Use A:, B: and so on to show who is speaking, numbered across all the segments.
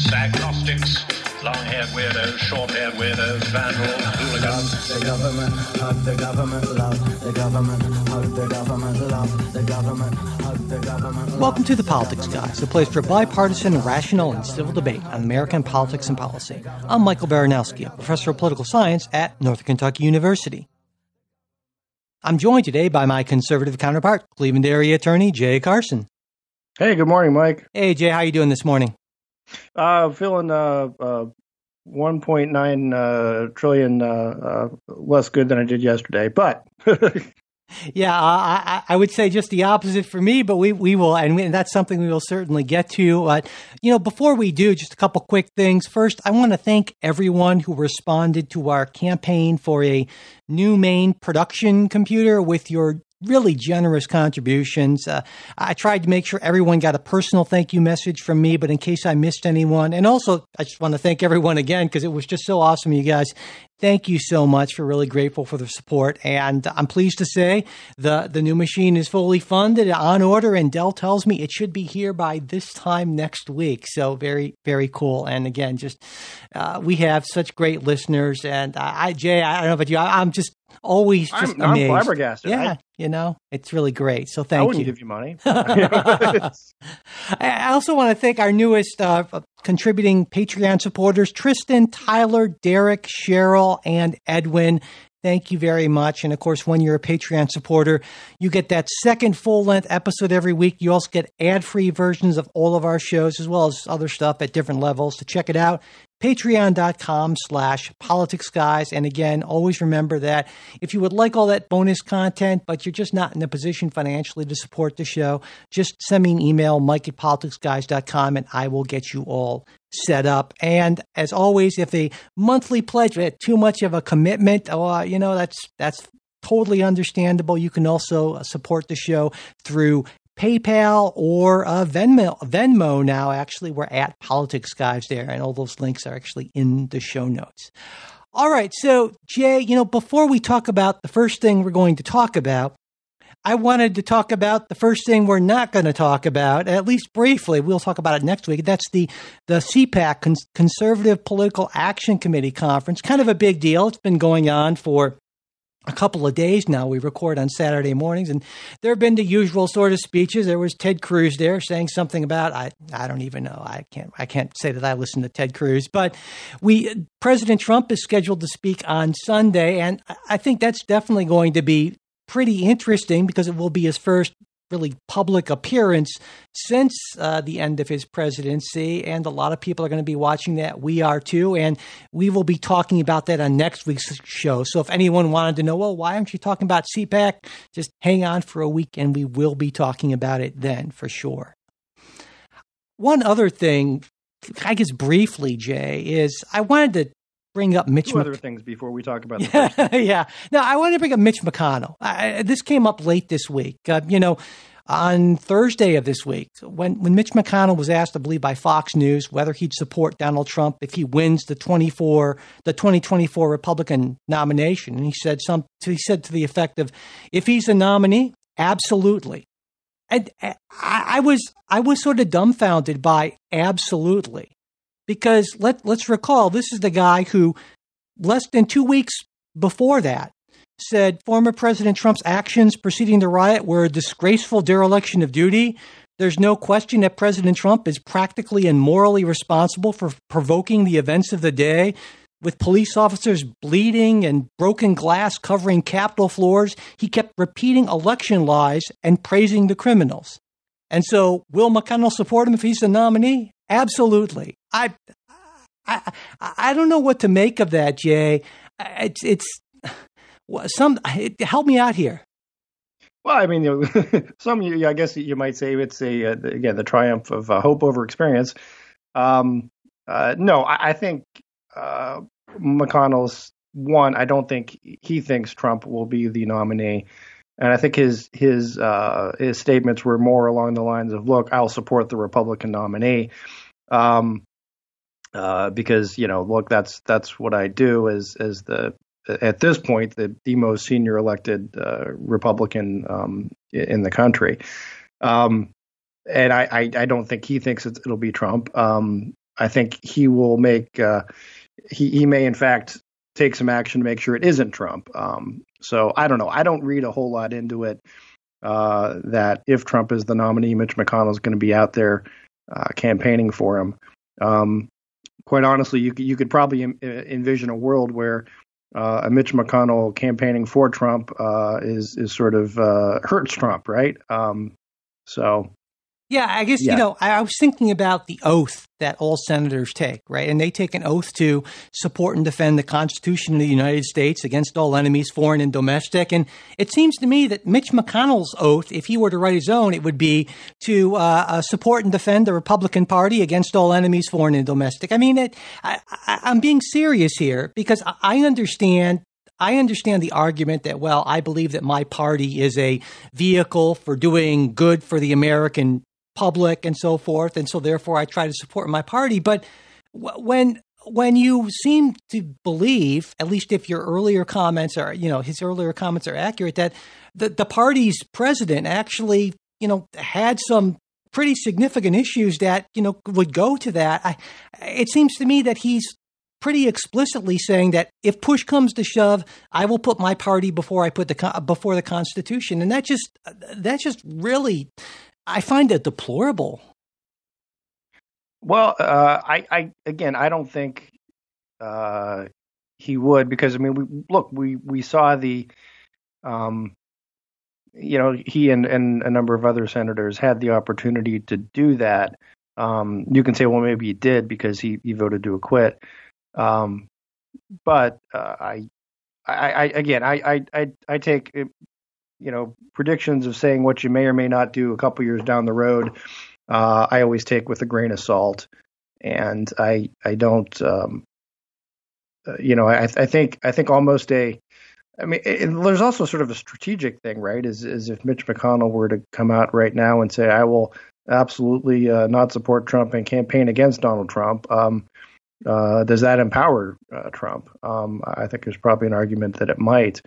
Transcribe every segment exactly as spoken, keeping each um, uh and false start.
A: atheists, agnostics, long-haired weirdos, short-haired weirdos, vandals, hooligans.
B: The government, hug the government, love the government, hug the government, love the government, hug the government.
C: Welcome to The Politics Guys, a place for bipartisan, rational, and civil debate on American politics and policy. I'm Michael Baranowski, a professor of political science at Northern Kentucky University. I'm joined today by my conservative counterpart, Cleveland area attorney Jay Carson.
D: Hey, good morning, Mike.
C: Hey, Jay, how you doing this morning?
D: Uh, feeling uh, uh, one point nine uh, trillion uh, uh, less good than I did yesterday, but
C: yeah, I, I would say just the opposite for me. But we we will, and, we, and that's something we will certainly get to. Uh, you know, before we do, just a couple quick things. First, I want to thank everyone who responded to our campaign for a new main production computer with your really generous contributions. Uh, I tried to make sure everyone got a personal thank you message from me, but in case I missed anyone, and also I just want to thank everyone again because it was just so awesome, you guys. Thank you so much. We're really grateful for the support. And I'm pleased to say the, the new machine is fully funded, on order, and Dell tells me it should be here by this time next week. So very, very cool. And again, just uh, we have such great listeners. And I, I Jay, I don't know about you, I, I'm just always just
D: I'm,
C: amazed.
D: I'm flabbergasted.
C: Yeah,
D: I,
C: you know, it's really great. So thank
D: I wouldn't
C: you.
D: give you money.
C: I also want to thank our newest uh, contributing Patreon supporters, Tristan, Tyler, Derek, Cheryl, and Edwin. Thank you very much. And of course, when you're a Patreon supporter, you get that second full-length episode every week. You also get ad-free versions of all of our shows, as well as other stuff at different levels. To check it out, patreon.com slash politics guys. And again, always remember that if you would like all that bonus content, but you're just not in a position financially to support the show, just send me an email, mike at politics guys dot com, and I will get you all set up. And as always, if a monthly pledge is too much of a commitment, uh, you know, that's that's totally understandable. You can also support the show through PayPal or uh, Venmo. Venmo now, actually, we're at Politics Guys there, and all those links are actually in the show notes. All right, so Jay, you know, before we talk about the first thing we're going to talk about, I wanted to talk about the first thing we're not going to talk about, at least briefly. We'll talk about it next week. That's the the C PAC, Cons- Conservative Political Action Committee Conference. Kind of a big deal. It's been going on for a couple of days now. We record on Saturday mornings, and there have been the usual sort of speeches. There was Ted Cruz there saying something about, I, I don't even know. I can't, I can't say that I listened to Ted Cruz, but we, President Trump is scheduled to speak on Sunday. And I think that's definitely going to be pretty interesting because it will be his first really public appearance since uh, the end of his presidency. And a lot of people are going to be watching that. We are too. And we will be talking about that on next week's show. So if anyone wanted to know, well, why aren't you talking about C PAC? Just hang on for a week and we will be talking about it then for sure. One other thing, I guess briefly, Jay, is I wanted to bring up Mitch.
D: Two
C: Mc-
D: other things before we talk about the
C: yeah,
D: first thing.
C: yeah. No, I wanted to bring up Mitch McConnell. I, this came up late this week. Uh, you know, on Thursday of this week, when, when Mitch McConnell was asked, I believe, by Fox News whether he'd support Donald Trump if he wins the twenty-four, the twenty twenty-four Republican nomination, and he said some, he said to the effect of, "If he's a nominee, absolutely." And I, I was, I was sort of dumbfounded by absolutely. Because let, let's recall, this is the guy who less than two weeks before that said former President Trump's actions preceding the riot were a disgraceful dereliction of duty. There's no question that President Trump is practically and morally responsible for provoking the events of the day, with police officers bleeding and broken glass covering Capitol floors. He kept repeating election lies and praising the criminals. And so will McConnell support him if he's the nominee? Absolutely. I, I, I don't know what to make of that, Jay. It's, it's some, it, help me out here.
D: Well, I mean, you know, some, I guess you might say it's a, uh, again, the triumph of uh, hope over experience. Um, uh, no, I, I think uh, McConnell's one, I don't think he thinks Trump will be the nominee. And I think his his uh, his statements were more along the lines of, "Look, I'll support the Republican nominee, um, uh, because you know, look, that's that's what I do as as the at this point the, the most senior elected uh, Republican um, in the country." Um, and I, I, I don't think he thinks it's, it'll be Trump. Um, I think he will make uh, he he may in fact take some action to make sure it isn't Trump. Um, so I don't know. I don't read a whole lot into it. Uh, that if Trump is the nominee, Mitch McConnell is going to be out there uh, campaigning for him. Um, quite honestly, you you could probably em- envision a world where uh, a Mitch McConnell campaigning for Trump uh, is is sort of uh, hurts Trump, right? Um, so.
C: Yeah, I guess, yeah. you know, I, I was thinking about the oath that all senators take, right? And they take an oath to support and defend the Constitution of the United States against all enemies, foreign and domestic. And it seems to me that Mitch McConnell's oath, if he were to write his own, it would be to uh, uh, support and defend the Republican Party against all enemies, foreign and domestic. I mean, it, I, I, I'm being serious here because I understand I understand the argument that, well, I believe that my party is a vehicle for doing good for the American public and so forth. And so therefore I try to support my party. But w- when when you seem to believe, at least if your earlier comments are, you know, his earlier comments are accurate, that the, the party's president actually, you know, had some pretty significant issues that, you know, would go to that. I, it seems to me that he's pretty explicitly saying that if push comes to shove, I will put my party before I put the before the Constitution. And that just that just really, I find it deplorable.
D: Well, uh, I, I again, I don't think uh, he would because I mean, we, look, we we saw the, um, you know, he and, and a number of other senators had the opportunity to do that. Um, you can say, well, maybe he did because he, he voted to acquit. Um, but uh, I, I, I again, I, I, I, I take. you know, predictions of saying what you may or may not do a couple years down the road, uh, I always take with a grain of salt. And I, I don't, um, uh, you know, I, I think, I think almost a, I mean, it, there's also sort of a strategic thing, right? Is, is if Mitch McConnell were to come out right now and say, I will absolutely uh, not support Trump and campaign against Donald Trump. Um, uh, does that empower uh, Trump? Um, I think there's probably an argument that it might.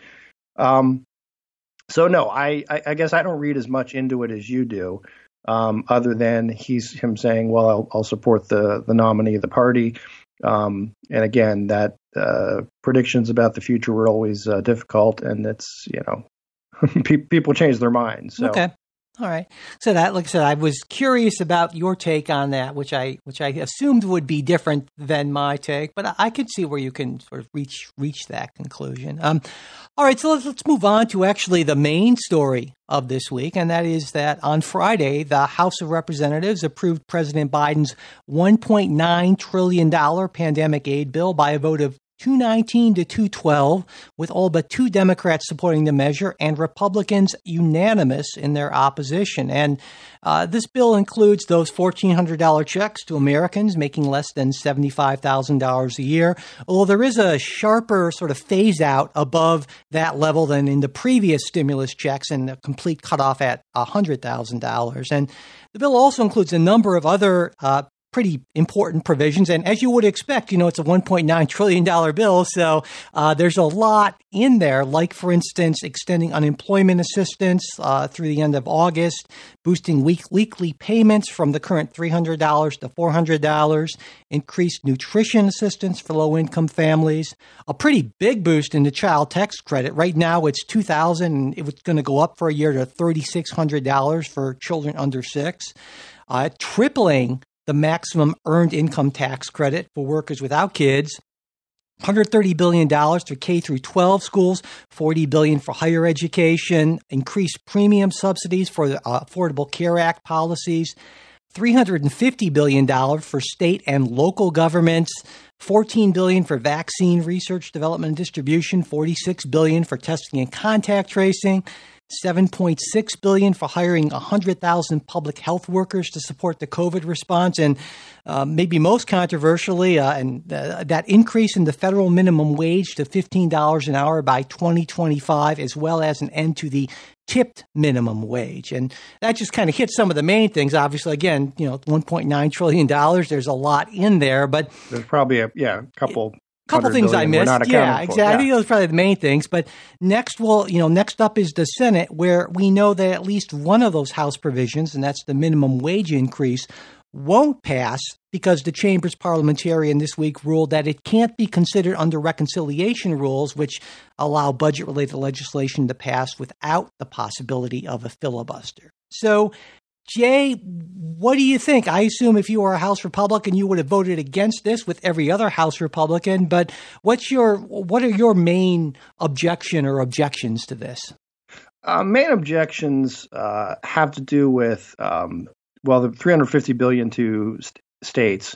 D: Um, So, no, I, I, I guess I don't read as much into it as you do, um, other than he's him saying, well, I'll, I'll support the, the nominee of the party. Um, and again, that uh, predictions about the future were always uh, difficult. And it's, you know, pe- people change their minds. So.
C: Okay. All right. So that, like I said, I was curious about your take on that, which I which I assumed would be different than my take, but I could see where you can sort of reach reach that conclusion. Um, all right. So let's let's move on to actually the main story of this week, and that is that on Friday, the House of Representatives approved President Biden's one point nine trillion dollars pandemic aid bill by a vote of two nineteen to two twelve, with all but two Democrats supporting the measure and Republicans unanimous in their opposition. And uh, this bill includes those fourteen hundred dollars checks to Americans making less than seventy-five thousand dollars a year, although there is a sharper sort of phase out above that level than in the previous stimulus checks and a complete cutoff at one hundred thousand dollars. And the bill also includes a number of other uh, pretty important provisions. And as you would expect, you know, it's a one point nine trillion dollars bill. So uh, there's a lot in there, like, for instance, extending unemployment assistance uh, through the end of August, boosting week- weekly payments from the current three hundred dollars to four hundred dollars, increased nutrition assistance for low-income families, a pretty big boost in the child tax credit. Right now it's two thousand dollars, and it was going to go up for a year to three thousand six hundred dollars for children under six, uh, tripling the maximum earned income tax credit for workers without kids, one hundred thirty billion dollars for K through twelve schools, forty billion dollars for higher education, increased premium subsidies for the uh, Affordable Care Act policies, three hundred fifty billion dollars for state and local governments, fourteen billion dollars for vaccine research, development, and distribution, forty-six billion dollars for testing and contact tracing, seven point six billion dollars for hiring one hundred thousand public health workers to support the COVID response, and uh, maybe most controversially, uh, and uh, that increase in the federal minimum wage to fifteen dollars an hour by twenty twenty-five, as well as an end to the tipped minimum wage. And that just kind of hits some of the main things. Obviously, again, you know, one point nine trillion dollars, there's a lot in there, but
D: there's probably a, yeah, a couple
C: couple things I missed. Yeah, exactly. Yeah. I think those are probably the main things. But next, well, you know, next up is the Senate, where we know that at least one of those House provisions, and that's the minimum wage increase, won't pass because the Chamber's parliamentarian this week ruled that it can't be considered under reconciliation rules, which allow budget-related legislation to pass without the possibility of a filibuster. So, Jay, what do you think? I assume if you were a House Republican, you would have voted against this with every other House Republican. But what's your what are your main objection or objections to this?
D: Uh, main objections uh, have to do with um, well, the three hundred fifty billion dollars to st- states.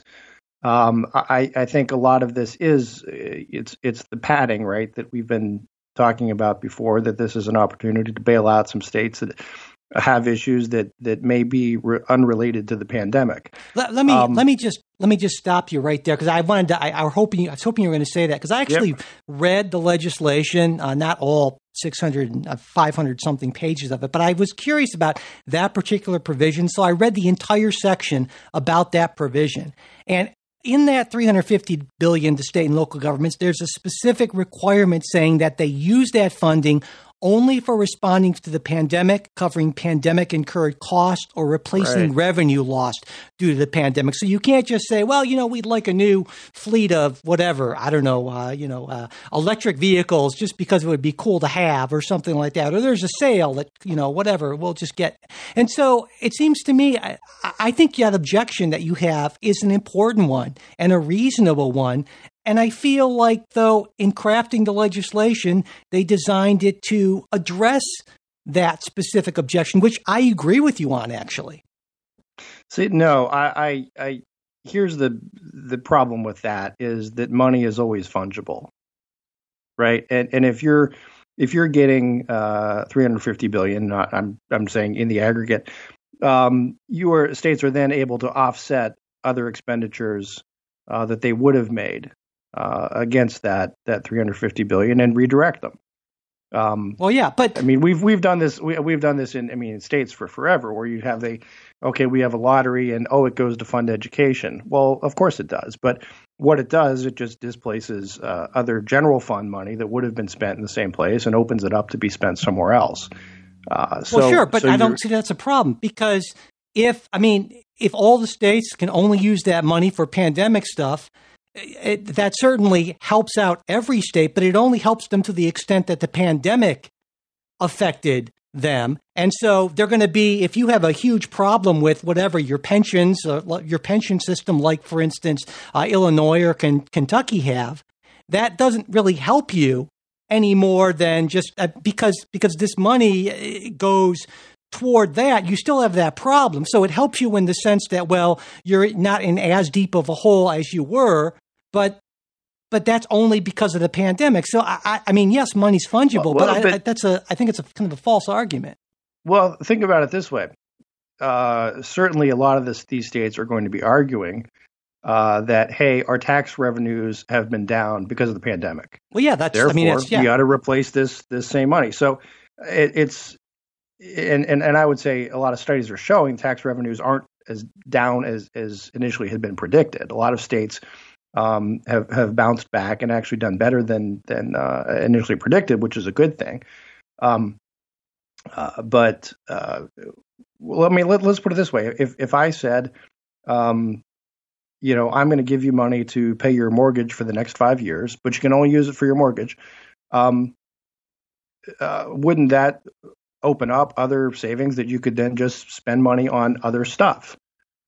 D: Um, I, I think a lot of this is it's it's the padding, right, that we've been talking about before. That this is an opportunity to bail out some states that have issues that that may be re- unrelated to the pandemic.
C: Let, let me
D: um,
C: let me just let me just stop you right there because I wanted to. I, I, were hoping, I was hoping you were going to say that because I actually yep. read the legislation, uh, not all six hundred, uh, five hundred something pages of it, but I was curious about that particular provision. So I read the entire section about that provision, and in that three hundred fifty billion dollars to state and local governments, there's a specific requirement saying that they use that funding only for responding to the pandemic, covering pandemic-incurred costs, or replacing
D: right.
C: revenue lost due to the pandemic. So you can't just say, well, you know, we'd like a new fleet of whatever, I don't know, uh, you know, uh, electric vehicles just because it would be cool to have or something like that. Or there's a sale that, you know, whatever, we'll just get. And so it seems to me, I, I think that objection that you have is an important one and a reasonable one. And I feel like, though, in crafting the legislation, they designed it to address that specific objection, which I agree with you on, actually.
D: See, no, I, I, I here's the the problem with that is that money is always fungible, right? And and if you're if you're getting uh, three hundred fifty billion dollars, not I'm I'm saying in the aggregate, um, your states are then able to offset other expenditures uh, that they would have made. Uh, against that that three hundred fifty billion dollars and redirect them. Um,
C: well, yeah, but
D: I mean, we've we've done this. We, we've done this in I mean, in states for forever, where you have the okay, we have a lottery, and oh, it goes to fund education. Well, of course it does, but what it does, it just displaces uh, other general fund money that would have been spent in the same place and opens it up to be spent somewhere else. Uh, so,
C: well, sure, but
D: so
C: I don't see that's a problem because if I mean, if all the states can only use that money for pandemic stuff. It, that certainly helps out every state, but it only helps them to the extent that the pandemic affected them. And so they're going to be, if you have a huge problem with whatever your pensions, uh, your pension system, like, for instance, uh, Illinois or K- Kentucky have, that doesn't really help you any more than just uh, because because this money goes toward that, you still have that problem. So it helps you in the sense that, well, you're not in as deep of a hole as you were. But but that's only because of the pandemic. So, I, I mean, yes, money's fungible, well, well, but, I, but I, that's a I think it's a kind of a false argument.
D: Well, think about it this way. Uh, certainly a lot of this, these states are going to be arguing uh, that, hey, our tax revenues have been down because of the pandemic.
C: Well, yeah, that's
D: Therefore,
C: I mean, it's, yeah.
D: we got to replace this this same money. So it, it's and, and and I would say a lot of studies are showing tax revenues aren't as down as as initially had been predicted. A lot of states Um, have have bounced back and actually done better than than uh, initially predicted, which is a good thing. Um, uh, but uh, well, I mean, let, let's put it this way: if if I said, um, you know, I'm going to give you money to pay your mortgage for the next five years, but you can only use it for your mortgage, um, uh, wouldn't that open up other savings that you could then just spend money on other stuff?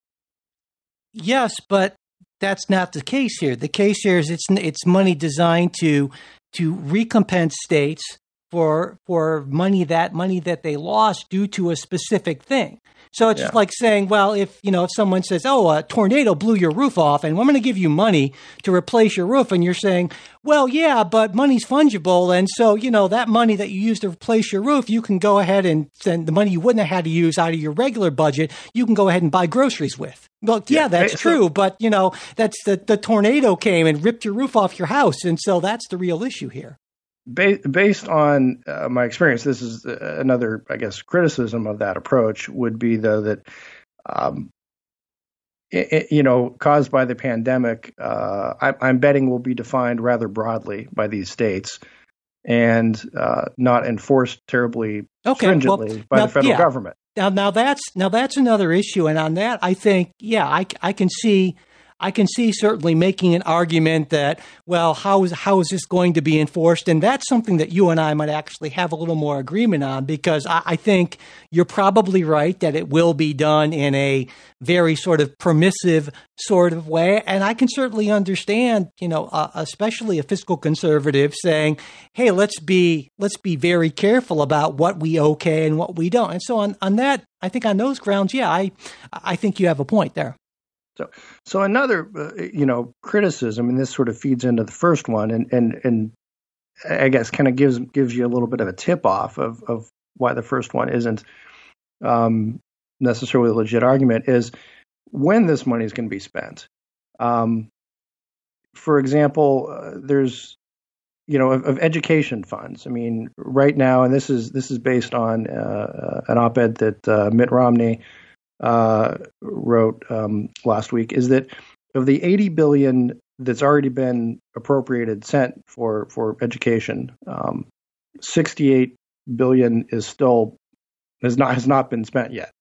C: Yes, but that's not the case here. The case here is it's it's money designed to to recompense states for for money that money that they lost due to a specific thing. So it's
D: yeah.
C: just like saying, well, if you know if someone says, "Oh, a tornado blew your roof off, and I'm going to give you money to replace your roof," and you're saying, "Well, yeah, but money's fungible, and so you know that money that you use to replace your roof, you can go ahead and send the money you wouldn't have had to use out of your regular budget. You can go ahead and buy groceries with." Well, yeah, yeah that's so, true, but you know that's the the tornado came and ripped your roof off your house, and so that's the real issue here.
D: Based on uh, my experience, this is another, I guess, criticism of that approach would be, though, that, um, it, it, you know, caused by the pandemic, uh, I, I'm betting will be defined rather broadly by these states. and uh, not enforced terribly
C: okay,
D: stringently
C: well,
D: by
C: now,
D: the federal
C: yeah.
D: government.
C: Now, now that's now that's another issue, and on that, I think, yeah, I, I can see, I can see certainly making an argument that, well, how is how is this going to be enforced, and that's something that you and I might actually have a little more agreement on, because I, I think you're probably right that it will be done in a very sort of permissive sort of way, and I can certainly understand, you know, uh, especially a fiscal conservative saying, hey, let's be let's be very careful about what we okay and what we don't, and so on on that, I think on those grounds, yeah, I I think you have a point there.
D: So, so another, uh, you know, criticism, and this sort of feeds into the first one, and and and I guess kind of gives gives you a little bit of a tip off of of why the first one isn't um, necessarily a legit argument, is when this money is going to be spent. Um, for example, uh, there's, you know, of, of education funds. I mean, right now, and this is this is based on uh, an op-ed that uh, Mitt Romney Uh, wrote um, last week, is that of the eighty billion dollars that's already been appropriated, sent for for education, um, sixty-eight billion dollars is still has not has not been spent yet.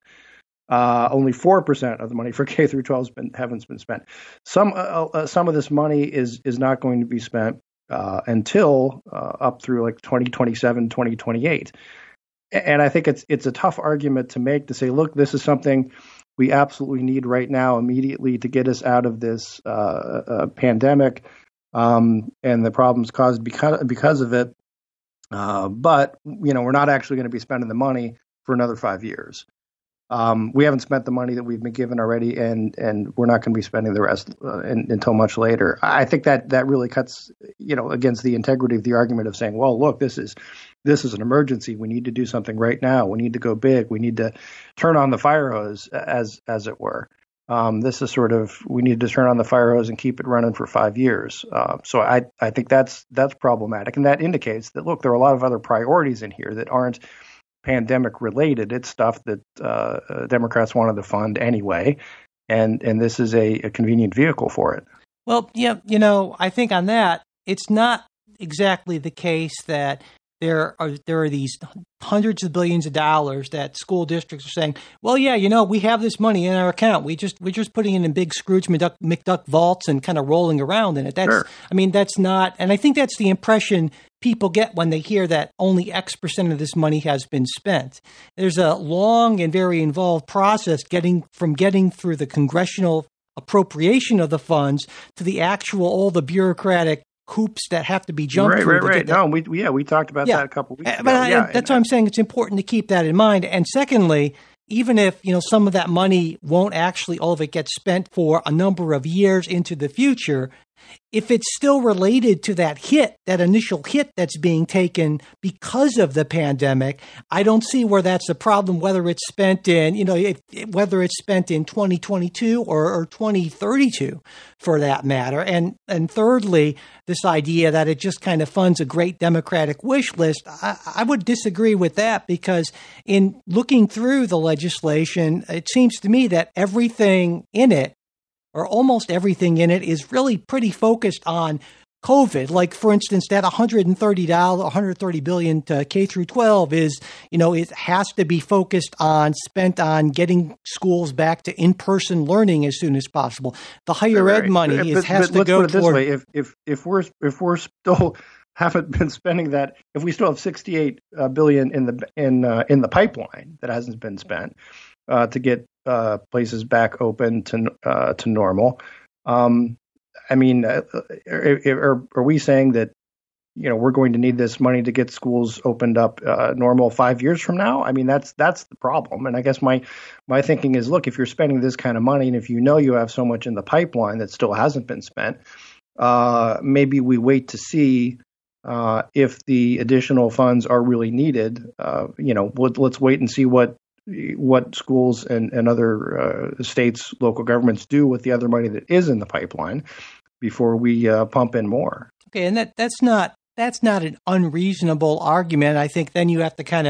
D: Uh, only four percent of the money for K through twelve has been haven't been spent. Some uh, uh, some of this money is is not going to be spent uh, until uh, up through like twenty twenty-seven, twenty twenty-eight. And I think it's it's a tough argument to make, to say, look, this is something we absolutely need right now, immediately, to get us out of this uh, uh, pandemic um, and the problems caused because because of it. Uh, but you know, we're not actually going to be spending the money for another five years. Um, we haven't spent the money that we've been given already, and and we're not going to be spending the rest uh, in, until much later. I think that that really cuts, you know, against the integrity of the argument of saying, well, look, this is this is an emergency. We need to do something right now. We need to go big. We need to turn on the fire hose, as as it were. Um, this is sort of, we need to turn on the fire hose and keep it running for five years. Uh, so I I think that's that's problematic, and that indicates that, look, there are a lot of other priorities in here that aren't pandemic related. It's stuff that uh, Democrats wanted to fund anyway, and and this is a, a convenient vehicle for it.
C: Well, yeah, you know, I think on that, it's not exactly the case that there are there are these hundreds of billions of dollars that school districts are saying, well, yeah, you know, we have this money in our account. We just we're just putting it in big Scrooge McDuck, McDuck vaults and kind of rolling around in it. That's,
D: sure.
C: I mean, that's not, and I think that's the impression people get when they hear that only X percent of this money has been spent. There's a long and very involved process getting from getting through the congressional appropriation of the funds to the actual, all the bureaucratic hoops that have to be jumped
D: right,
C: through.
D: Right,
C: to
D: right,
C: get
D: right. No, we yeah we talked about
C: yeah.
D: that a couple of weeks ago.
C: But I,
D: yeah,
C: that's why I'm saying it's important to keep that in mind. And secondly, even if, you know, some of that money won't actually, all of it gets spent for a number of years into the future, if it's still related to that hit, that initial hit that's being taken because of the pandemic, I don't see where that's a problem, whether it's spent in, you know, it, whether it's spent in twenty twenty-two or, or twenty thirty-two for that matter. And, and thirdly, this idea that it just kind of funds a great Democratic wish list, I, I would disagree with that, because in looking through the legislation, it seems to me that everything in it, or almost everything in it, is really pretty focused on COVID. Like, for instance, that one hundred thirty dollars, one hundred thirty billion dollars to K through twelve is, you know, it has to be focused on, spent on getting schools back to in-person learning as soon as possible. The higher
D: right,
C: ed money
D: right.
C: is
D: but,
C: has
D: but
C: to
D: let's
C: go
D: put it this
C: toward.
D: way: if if if we're if we're still haven't been spending that, if we still have sixty-eight uh, billion in the in uh, in the pipeline that hasn't been spent uh, to get uh, places back open to uh, to normal. Um, I mean, uh, are, are, are we saying that, you know, we're going to need this money to get schools opened up uh, normal five years from now? I mean, that's that's the problem. And I guess my my thinking is, look, if you're spending this kind of money, and if you know you have so much in the pipeline that still hasn't been spent, uh, maybe we wait to see uh, if the additional funds are really needed. Uh, you know, let, let's wait and see what. what schools and, and other uh, states, local governments do with the other money that is in the pipeline before we uh, pump in more.
C: Okay, and that that's not that's not an unreasonable argument. I think then you have to kind of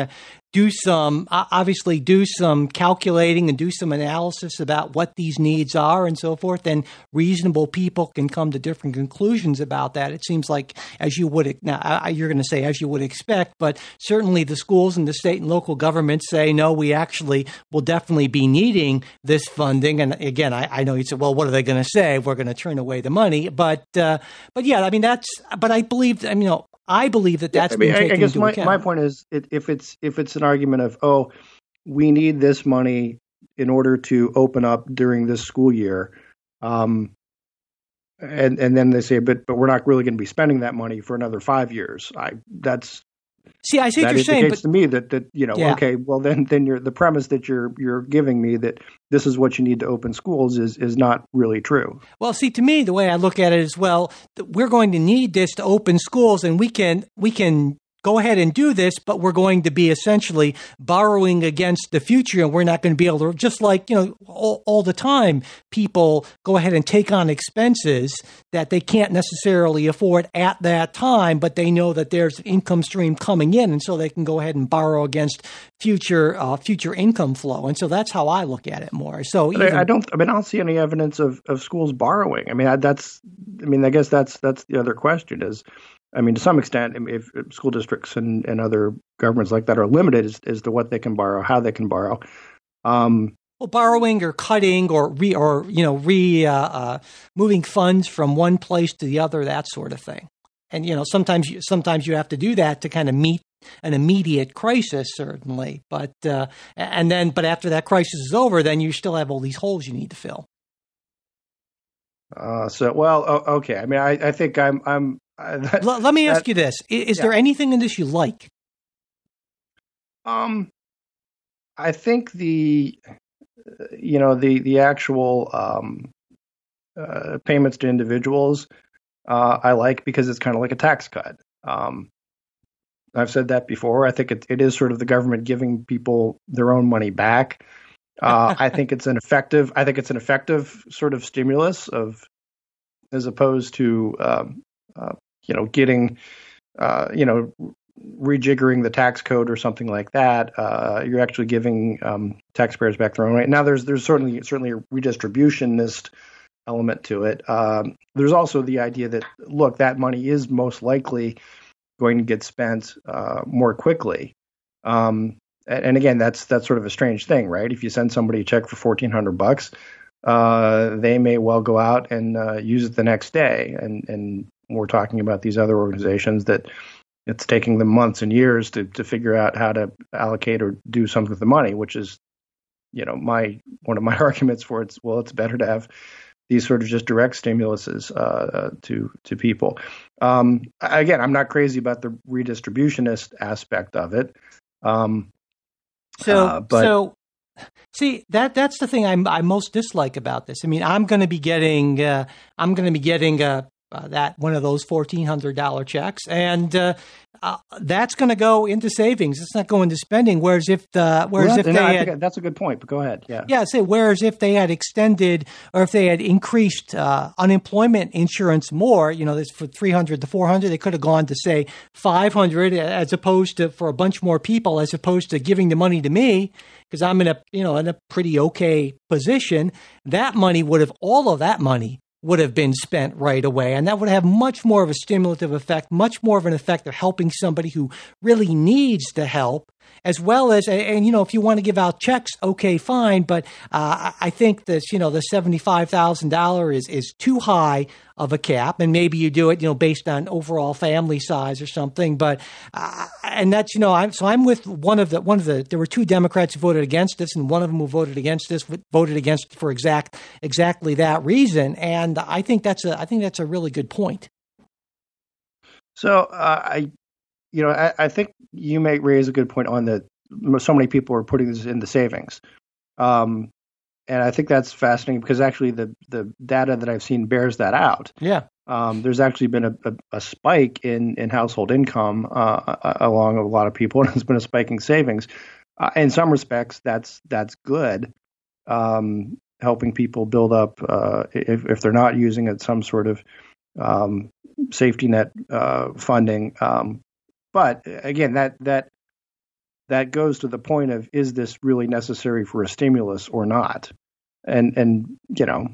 C: do some, obviously do some calculating and do some analysis about what these needs are and so forth, then reasonable people can come to different conclusions about that. It seems like, as you would, now you're going to say as you would expect, but certainly the schools and the state and local governments say, no, we actually will definitely be needing this funding. And again, I, I know you said, well, what are they going to say? We're going to turn away the money. But, uh, but yeah, I mean, that's, but I believe, I mean, you know, I believe that that's
D: yeah, I mean,
C: been taken
D: I guess
C: into
D: my,
C: account.
D: my point is, it, if it's if it's an argument of, oh, we need this money in order to open up during this school year, um, and and then they say, but but we're not really going to be spending that money for another five years. I that's
C: see, I see what
D: that
C: you're saying,
D: indicates
C: but
D: to me that that you know,
C: yeah.
D: okay, well then then you're the premise that you're you're giving me that this is what you need to open schools is is not really true.
C: Well, see, to me, the way I look at it is, well, we're going to need this to open schools, and we can we can go ahead and do this, but we're going to be essentially borrowing against the future, and we're not going to be able to, just like, you know, all, all the time, people go ahead and take on expenses that they can't necessarily afford at that time, but they know that there's an income stream coming in, and so they can go ahead and borrow against future uh, future income flow. And so that's how I look at it more. So even,
D: I, I don't, I mean, I don't see any evidence of, of schools borrowing. I mean, I, that's, I mean, I guess that's that's the other question is, I mean, to some extent, if, if school districts and, and other governments like that are limited as, as to what they can borrow, how they can borrow. Um,
C: well, borrowing or cutting or re or you know re uh, uh, moving funds from one place to the other, that sort of thing. And you know, sometimes you, sometimes you have to do that to kind of meet an immediate crisis, certainly. But uh, and then, but after that crisis is over, then you still have all these holes you need to fill.
D: Uh, so, well, okay. I mean, I, I think I'm I'm. That,
C: let, let me ask
D: that,
C: you this: Is, is
D: yeah.
C: there anything in this you like?
D: Um, I think the, you know, the the actual um, uh, payments to individuals, uh, I like because it's kind of like a tax cut. Um, I've said that before. I think it it is sort of the government giving people their own money back. Uh, I think it's an effective. I think it's an effective sort of stimulus of, as opposed to. Um, uh, you know, getting, uh, you know, rejiggering the tax code or something like that. Uh, you're actually giving um, taxpayers back their own right. Now, there's there's certainly certainly a redistributionist element to it. Um, there's also the idea that, look, that money is most likely going to get spent uh, more quickly. Um, and, and again, that's that's sort of a strange thing, right? If you send somebody a check for fourteen hundred bucks, uh, they may well go out and uh, use it the next day, and and we're talking about these other organizations that it's taking them months and years to, to figure out how to allocate or do something with the money, which is, you know, my one of my arguments for it's, well, it's better to have these sort of just direct stimuluses uh, uh, to to people. Um, again, I'm not crazy about the redistributionist aspect of it. Um,
C: so,
D: uh, but,
C: so. See, that that's the thing I, I most dislike about this. I mean, I'm going to be getting, uh, I'm going to be getting uh, uh, that one of those fourteen hundred dollars checks, and uh, uh, that's going to go into savings. It's not going to spending. Whereas if the, whereas
D: well,
C: if
D: no,
C: they
D: I
C: had,
D: think that's a good point. But go ahead. Yeah.
C: Yeah. Say, whereas if they had extended or if they had increased uh, unemployment insurance more, you know, this for three hundred to four hundred, they could have gone to say five hundred as opposed to for a bunch more people, as opposed to giving the money to me. Because I'm in a, you know, in a pretty okay position, that money would have, all of that money would have been spent right away. And that would have much more of a stimulative effect, much more of an effect of helping somebody who really needs the help, as well as, and, you know, if you want to give out checks, okay, fine. But uh, I think this, you know, the seventy-five thousand dollars is, is too high of a cap. And maybe you do it, you know, based on overall family size or something. But, uh, and that's, you know, I'm, so I'm with one of the, one of the, there were two Democrats who voted against this, and one of them who voted against this voted against for exact, exactly that reason. And I think that's a, I think that's a really good point.
D: So uh, I, you know, I, I think you may raise a good point on that. So many people are putting this into savings. Um, And I think that's fascinating because actually the, the data that I've seen bears that out.
C: Yeah.
D: Um, there's actually been a, a, a spike in, in household income uh, along a lot of people, and there's been a spike in savings. Uh, in some respects, that's that's good, um, helping people build up, uh, if, if they're not using it, some sort of um, safety net uh, funding. Um, but again, that that that goes to the point of, is this really necessary for a stimulus or not? And and you know,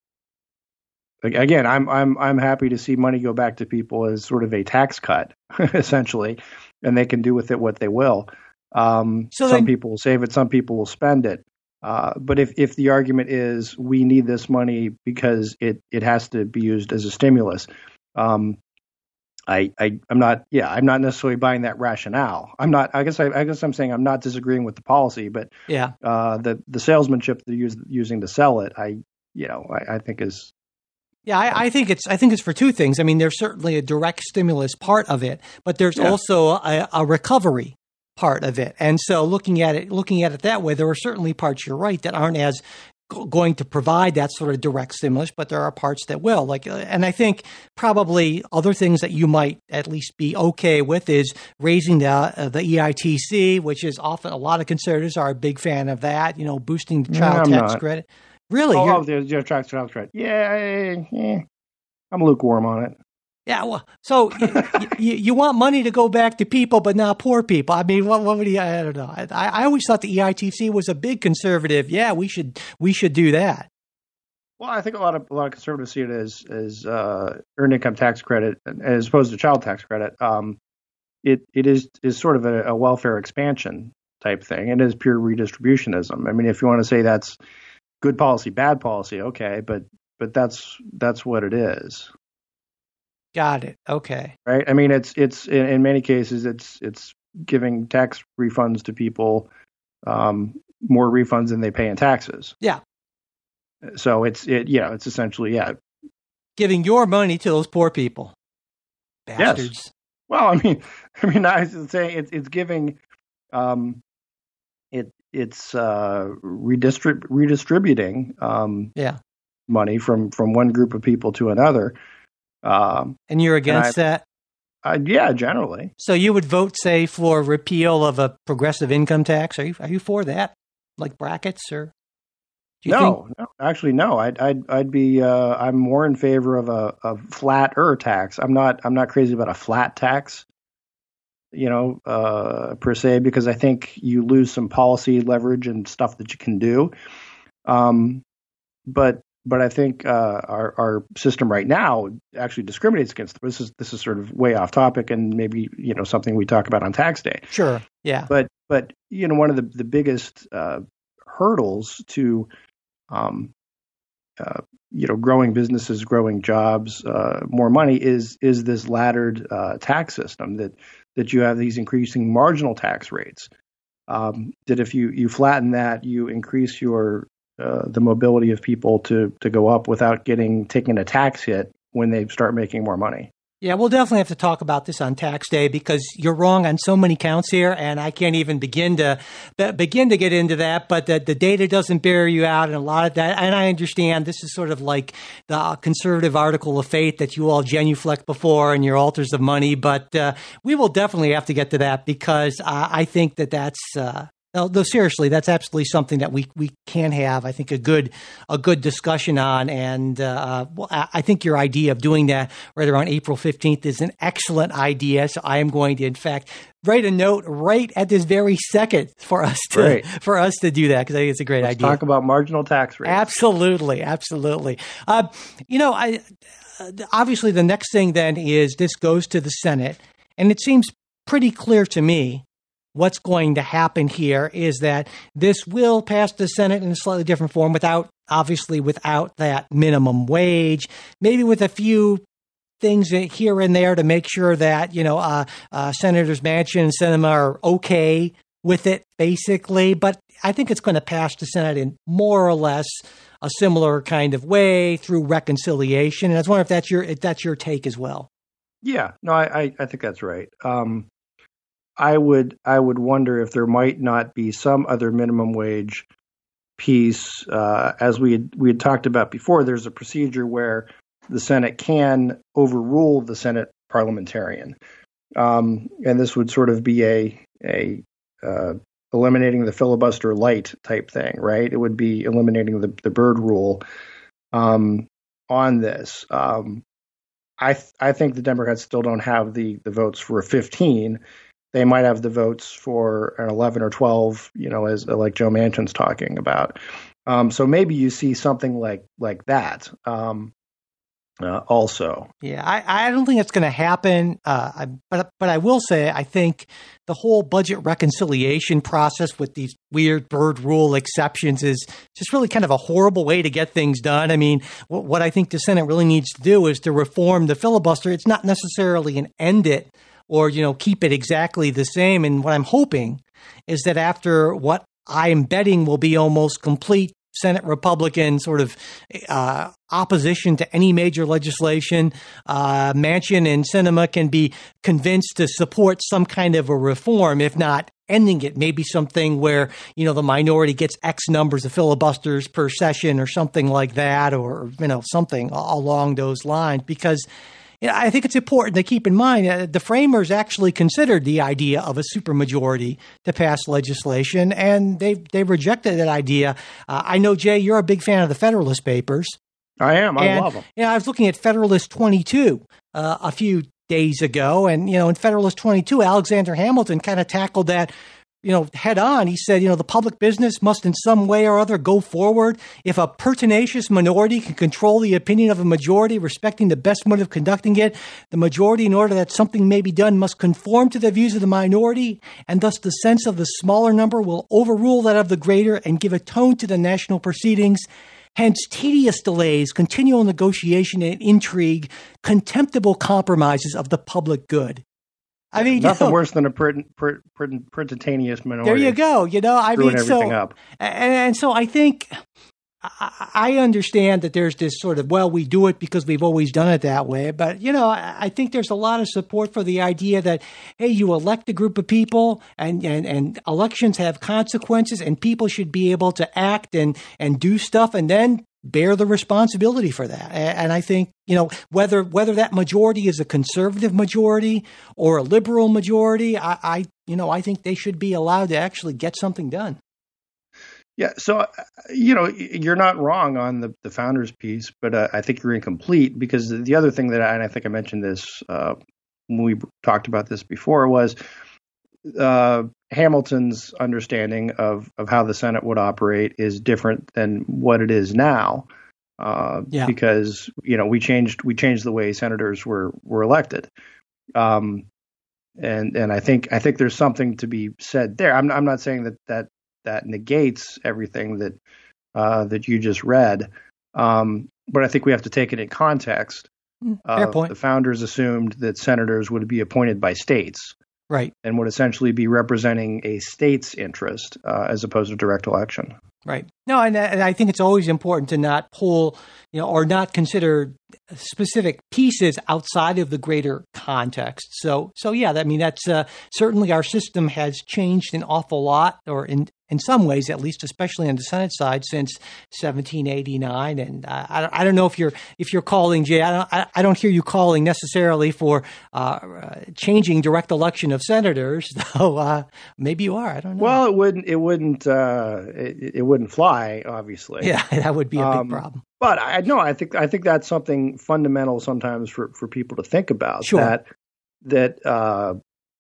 D: again, I'm I'm I'm happy to see money go back to people as sort of a tax cut, essentially, and they can do with it what they will. Um, so some then, people will save it, some people will spend it. Uh, but if, if the argument is we need this money because it, it has to be used as a stimulus, um, I, I I'm not yeah I'm not necessarily buying that rationale. I'm not I guess I, I guess I'm saying I'm not disagreeing with the policy, but
C: yeah
D: uh, the the salesmanship they're use, using to sell it, I you know I, I think is.
C: Yeah, I, I think it's I think it's for two things. I mean, there's certainly a direct stimulus part of it, but there's yeah. also a, a recovery part of it. And so looking at it, looking at it that way, there are certainly parts, you're right, that aren't as g- going to provide that sort of direct stimulus, but there are parts that will. Like, and I think probably other things that you might at least be okay with is raising the uh, the E I T C, which is often a lot of conservatives are a big fan of that. You know, boosting the child
D: no,
C: tax
D: not.
C: credit. Really?
D: Oh, oh there's your tax child credit. Yeah, yeah, I'm lukewarm on it.
C: Yeah, well, so you, you, you want money to go back to people, but not poor people. I mean, what, what would you? I don't know. I, I always thought the E I T C was a big conservative. Yeah, we should we should do that.
D: Well, I think a lot of a lot of conservatives see it as as uh, earned income tax credit as opposed to child tax credit. Um, it it is is sort of a, a welfare expansion type thing. It is pure redistributionism. I mean, if you want to say that's good policy, bad policy, okay, but but that's that's what it is.
C: Got it. Okay.
D: Right. I mean, it's it's in, in many cases it's it's giving tax refunds to people, um, more refunds than they pay in taxes.
C: Yeah.
D: So it's it yeah it's essentially yeah
C: giving your money to those poor people. Bastards.
D: Yes. Well, I mean, I mean, I was saying it's it's giving, um, it it's uh redistrib- redistributing um
C: yeah
D: money from from one group of people to another. Um,
C: and you're against
D: and I,
C: that?
D: Uh, yeah, generally.
C: So you would vote, say, for repeal of a progressive income tax? Are you are you for that, like brackets, or? Do you
D: no,
C: think?
D: no, actually, no. I'd I'd I'd be. Uh, I'm more in favor of a, a flatter tax. I'm not. I'm not crazy about a flat tax. You know, uh, per se, because I think you lose some policy leverage and stuff that you can do. Um, but. But I think uh, our our system right now actually discriminates against them. This is this is sort of way off topic and maybe you know something we talk about on tax day.
C: Sure, yeah.
D: But but you know one of the the biggest uh, hurdles to um, uh, you know growing businesses, growing jobs, uh, more money is is this laddered uh, tax system that that you have these increasing marginal tax rates. Um, that if you you flatten that, you increase your Uh, the mobility of people to to go up without getting taking a tax hit when they start making more money.
C: Yeah, we'll definitely have to talk about this on tax day because you're wrong on so many counts here, and I can't even begin to be, begin to get into that. But the, the data doesn't bear you out, and a lot of that. And I understand this is sort of like the conservative article of faith that you all genuflect before and your altars of money. But uh, we will definitely have to get to that because I, I think that that's. Uh, No, no, seriously, that's absolutely something that we, we can have, I think, a good a good discussion on. And uh, well, I think your idea of doing that right around April fifteenth is an excellent idea. So I am going to, in fact, write a note right at this very second for us to
D: Great.
C: for us to do that because I think it's a great
D: Let's
C: idea.
D: Talk about marginal tax rates.
C: Absolutely, absolutely. Uh, you know, I obviously the next thing then is this goes to the Senate, and it seems pretty clear to me. What's going to happen here is that this will pass the Senate in a slightly different form without, obviously, without that minimum wage, maybe with a few things here and there to make sure that, you know, uh, uh, Senators Manchin and Sinema are okay with it, basically. But I think it's going to pass the Senate in more or less a similar kind of way through reconciliation. And I was wondering if that's your, if that's your take as well.
D: Yeah, no, I, I, I think that's right. Um, I would I would wonder if there might not be some other minimum wage piece, uh, as we had, we had talked about before. There's a procedure where the Senate can overrule the Senate parliamentarian, um, and this would sort of be a a uh, eliminating the filibuster light type thing, right? It would be eliminating the the Byrd rule um, on this. Um, I th- I think the Democrats still don't have the the votes for a fifteen. they might have the votes for an eleven or twelve, you know, as like Joe Manchin's talking about. Um, so maybe you see something like like that. Um, Uh, also,
C: yeah, I, I don't think it's going to happen. Uh, I, but but I will say I think the whole budget reconciliation process with these weird bird rule exceptions is just really kind of a horrible way to get things done. I mean, what, what I think the Senate really needs to do is to reform the filibuster. It's not necessarily an end it or, you know, keep it exactly the same. And what I'm hoping is that after what I'm betting will be almost complete Senate Republican sort of uh, opposition to any major legislation, uh, Manchin and Sinema can be convinced to support some kind of a reform, if not ending it, maybe something where, you know, the minority gets X numbers of filibusters per session or something like that, or, you know, something along those lines. Because you know, I think it's important to keep in mind uh, the framers actually considered the idea of a supermajority to pass legislation, and they they rejected that idea. Uh, I know, Jay, you're a big fan of the Federalist Papers.
D: I am. I
C: and,
D: love them.
C: You know, I was looking at Federalist twenty-two uh, a few days ago, and you know, in Federalist twenty-two, Alexander Hamilton kind of tackled that, you know, head on. He said, you know, the public business must in some way or other go forward. If a pertinacious minority can control the opinion of a majority respecting the best mode of conducting it, the majority, in order that something may be done, must conform to the views of the minority, and thus the sense of the smaller number will overrule that of the greater and give a tone to the national proceedings. Hence, tedious delays, continual negotiation and intrigue, contemptible compromises of the public good. I mean,
D: nothing
C: you know,
D: worse than a print, print, print, printaneous minority.
C: There you go. You know, I mean, so
D: up.
C: And, and so I think I, I understand that there's this sort of, well, we do it because we've always done it that way. But, you know, I, I think there's a lot of support for the idea that, hey, you elect a group of people and, and, and elections have consequences and people should be able to act and, and do stuff and then bear the responsibility for that. And I think, you know, whether whether that majority is a conservative majority or a liberal majority, I, I you know, I think they should be allowed to actually get something done.
D: Yeah. So, you know, you're not wrong on the, the founders piece, but uh, I think you're incomplete because the other thing that I, and I think I mentioned this uh, when we talked about this before was uh, Hamilton's understanding of, of how the Senate would operate is different than what it is now, uh,
C: yeah.
D: because you know we changed we changed the way senators were were elected, um, and and I think I think there's something to be said there. I'm I'm not saying that that that negates everything that uh, that you just read, um, but I think we have to take it in context.
C: Fair
D: uh,
C: point.
D: The founders assumed that senators would be appointed by states.
C: Right.
D: And would essentially be representing a state's interest uh, as opposed to direct election.
C: Right. No, and, and I think it's always important to not pull, you know, or not consider specific pieces outside of the greater context. So, so yeah, I mean, that's uh, certainly our system has changed an awful lot, or in in some ways, at least, especially on the Senate side, since seventeen eighty-nine. And uh, I, I don't know if you're if you're calling, Jay. I don't, I, I don't hear you calling necessarily for uh, uh, changing direct election of senators, though. Uh, maybe you are. I don't know.
D: Well, it wouldn't. It wouldn't. Uh, it, it wouldn't fly, obviously.
C: Yeah, that would be a big
D: um,
C: problem.
D: But I no, I think I think that's something fundamental sometimes for, for people to think about.
C: Sure.
D: That that. Uh,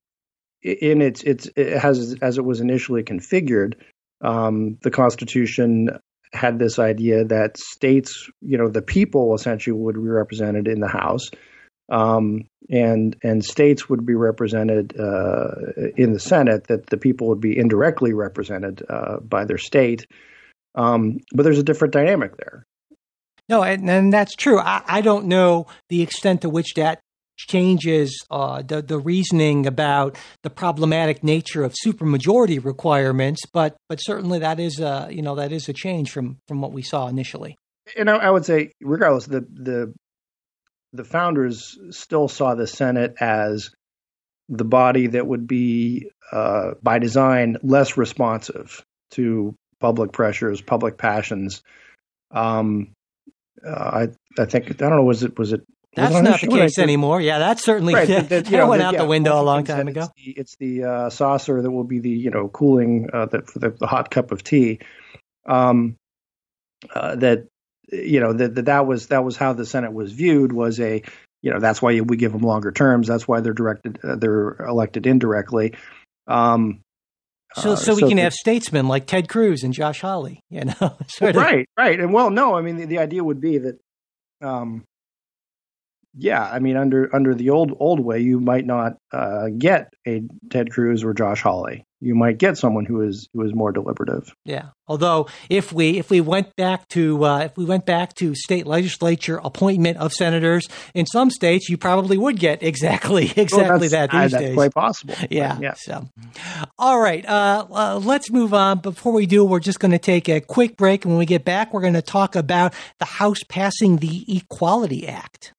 D: In its, its it has as it was initially configured, um, the Constitution had this idea that states, you know, the people essentially would be represented in the House, um, and and states would be represented uh, in the Senate. That the people would be indirectly represented uh, by their state, um, but there's a different dynamic there.
C: No, and, and that's true. I, I don't know the extent to which that changes uh, the the reasoning about the problematic nature of supermajority requirements, but but certainly that is a you know that is a change from from what we saw initially.
D: And I, I would say, regardless, the the the founders still saw the Senate as the body that would be, uh, by design, less responsive to public pressures, public passions. Um, uh, I I think I don't know. Was it was it?
C: That's not the case anymore. Yeah, that's certainly
D: right,
C: that,
D: that,
C: that
D: know,
C: went
D: the,
C: out
D: yeah,
C: the window a long time
D: it's
C: ago.
D: The, it's the uh, saucer that will be the you know cooling uh, the, for the, the hot cup of tea. Um, uh, that you know that, that that was that was how the Senate was viewed, was a you know, that's why we give them longer terms. That's why they're directed, uh, they're elected indirectly. Um,
C: So,
D: uh,
C: so we
D: so
C: can
D: the,
C: have statesmen like Ted Cruz and Josh Hawley, you know, sort of.
D: Right, right. And well, no, I mean, the, the idea would be that, um, yeah, I mean, under under the old old way, you might not uh, get a Ted Cruz or Josh Hawley. You might get someone who is who is more deliberative.
C: Yeah. Although if we if we went back to uh, if we went back to state legislature appointment of senators in some states, you probably would get exactly exactly
D: well,
C: that these
D: uh,
C: days.
D: That's quite possible.
C: Yeah.
D: yeah.
C: So, all right. Uh, uh, let's move on. Before we do, we're just going to take a quick break. And when we get back, we're going to talk about the House passing the Equality Act.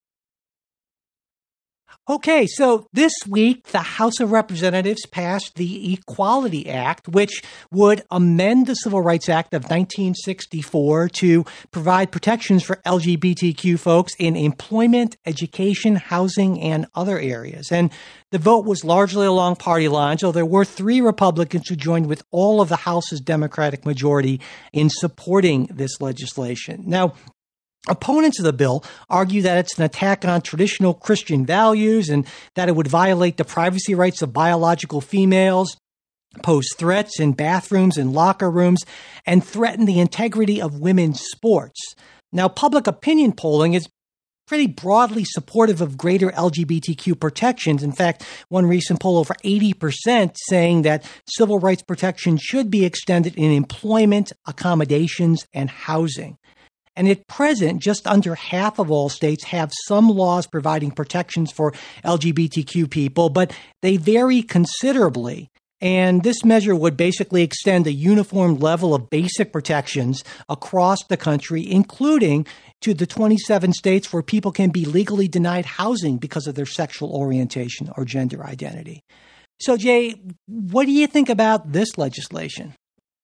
C: Okay, so this week, the House of Representatives passed the Equality Act, which would amend the Civil Rights Act of nineteen sixty-four to provide protections for L G B T Q folks in employment, education, housing, and other areas. And the vote was largely along party lines, though there were three Republicans who joined with all of the House's Democratic majority in supporting this legislation. Now, opponents of the bill argue that it's an attack on traditional Christian values and that it would violate the privacy rights of biological females, pose threats in bathrooms and locker rooms, and threaten the integrity of women's sports. Now, public opinion polling is pretty broadly supportive of greater L G B T Q protections. In fact, one recent poll, over eighty percent saying that civil rights protection should be extended in employment, accommodations, and housing. And at present, just under half of all states have some laws providing protections for L G B T Q people, but they vary considerably. And this measure would basically extend a uniform level of basic protections across the country, including to the twenty-seven states where people can be legally denied housing because of their sexual orientation or gender identity. So, Jay, what do you think about this legislation?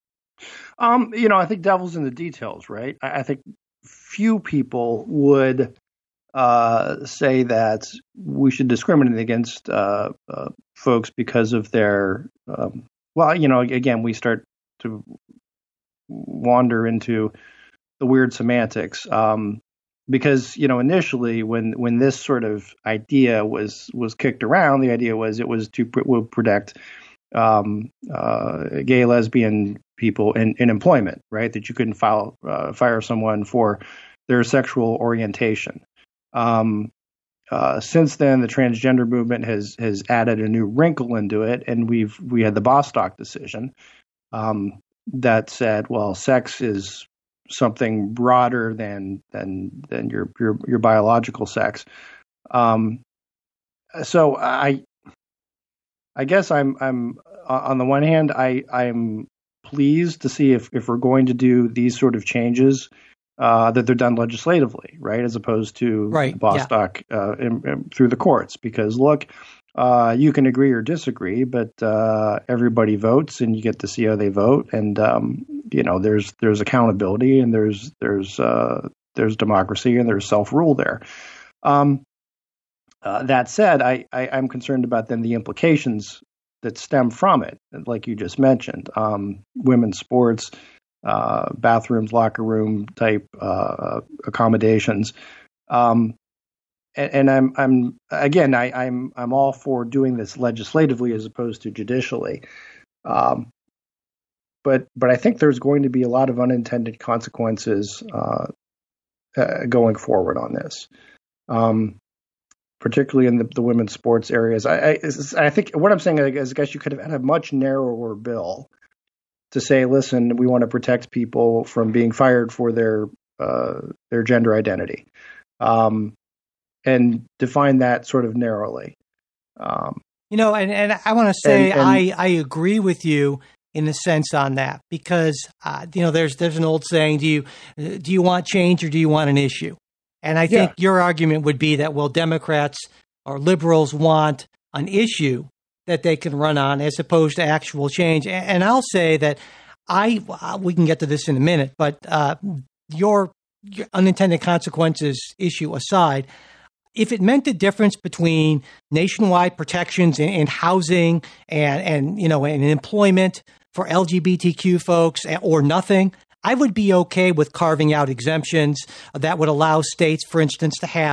D: Um, you know, I think devil's in the details, right? I, I think few people would uh, say that we should discriminate against uh, uh, folks because of their, um, well, you know, again, we start to wander into the weird semantics. Um, because, you know, initially when, when this sort of idea was, was kicked around, the idea was it was to pr- protect um, uh, gay, lesbian people in, in employment, right? That you couldn't file, uh, fire someone for their sexual orientation. Um, uh, since then, the transgender movement has has added a new wrinkle into it, and we've we had the Bostock decision um, that said, well, sex is something broader than than than your your, your biological sex. Um, so I. I guess I'm I'm on the one hand, I I'm pleased to see if, if we're going to do these sort of changes uh, that they're done legislatively, right, as opposed to
C: right,
D: Bostock yeah. uh, in, in, through the courts. Because look, uh, you can agree or disagree, but uh, everybody votes, and you get to see how they vote, and um, you know there's there's accountability, and there's there's uh, there's democracy, and there's self rule there. Um, Uh, that said, I, I, I'm concerned about then the implications that stem from it, like you just mentioned, um, women's sports, uh, bathrooms, locker room type uh, accommodations, um, and, and I'm I'm again I, I'm I'm all for doing this legislatively as opposed to judicially, um, but but I think there's going to be a lot of unintended consequences uh, uh, going forward on this. Um, particularly in the, the women's sports areas. I, I, I think what I'm saying is, I guess you could have had a much narrower bill to say, listen, we want to protect people from being fired for their uh, their gender identity, um, and define that sort of narrowly. Um,
C: you know, and, and I want to say
D: and, and,
C: I, I agree with you in a sense on that, because uh, you know there's there's an old saying: do you do you want change or do you want an issue? And I think yeah. your argument would be that, well, Democrats or liberals want an issue that they can run on as opposed to actual change. And I'll say that I, we can get to this in a minute, but uh, your, your unintended consequences issue aside, if it meant the difference between nationwide protections in, in housing and, and, you know, and employment for L G B T Q folks or nothing, I would be okay with carving out exemptions that would allow states, for instance, to have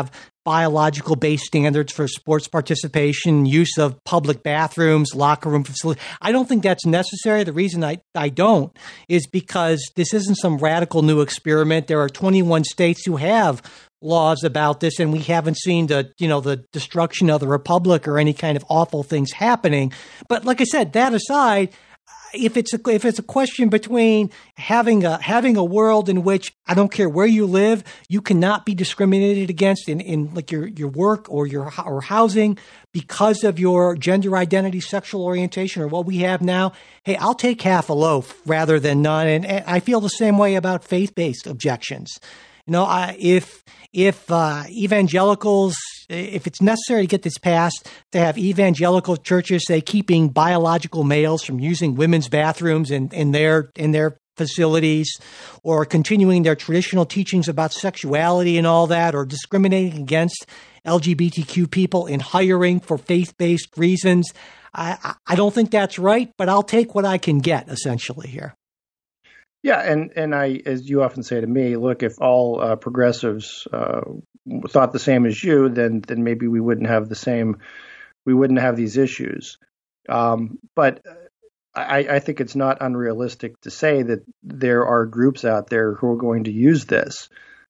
C: biological-based standards for sports participation, use of public bathrooms, locker room facilities. I don't think that's necessary. The reason I, I don't is because this isn't some radical new experiment. There are twenty-one states who have laws about this, and we haven't seen the, you know, the destruction of the republic or any kind of awful things happening. But like I said, that aside, if it's a, if it's a question between having a having a world in which I don't care where you live, you cannot be discriminated against in, in like your, your work or your or housing because of your gender identity, sexual orientation, or what we have now. Hey, I'll take half a loaf rather than none. And, and I feel the same way about faith-based objections. You know, I, if if uh, evangelicals, if it's necessary to get this passed, to have evangelical churches say keeping biological males from using women's bathrooms in, in their in their facilities, or continuing their traditional teachings about sexuality and all that, or discriminating against L G B T Q people in hiring for faith-based reasons, I, I don't think that's right. But I'll take what I can get, essentially here.
D: Yeah, and, and I, as you often say to me, look, if all uh, progressives uh, thought the same as you, then then maybe we wouldn't have the same, we wouldn't have these issues. Um, but I, I think it's not unrealistic to say that there are groups out there who are going to use this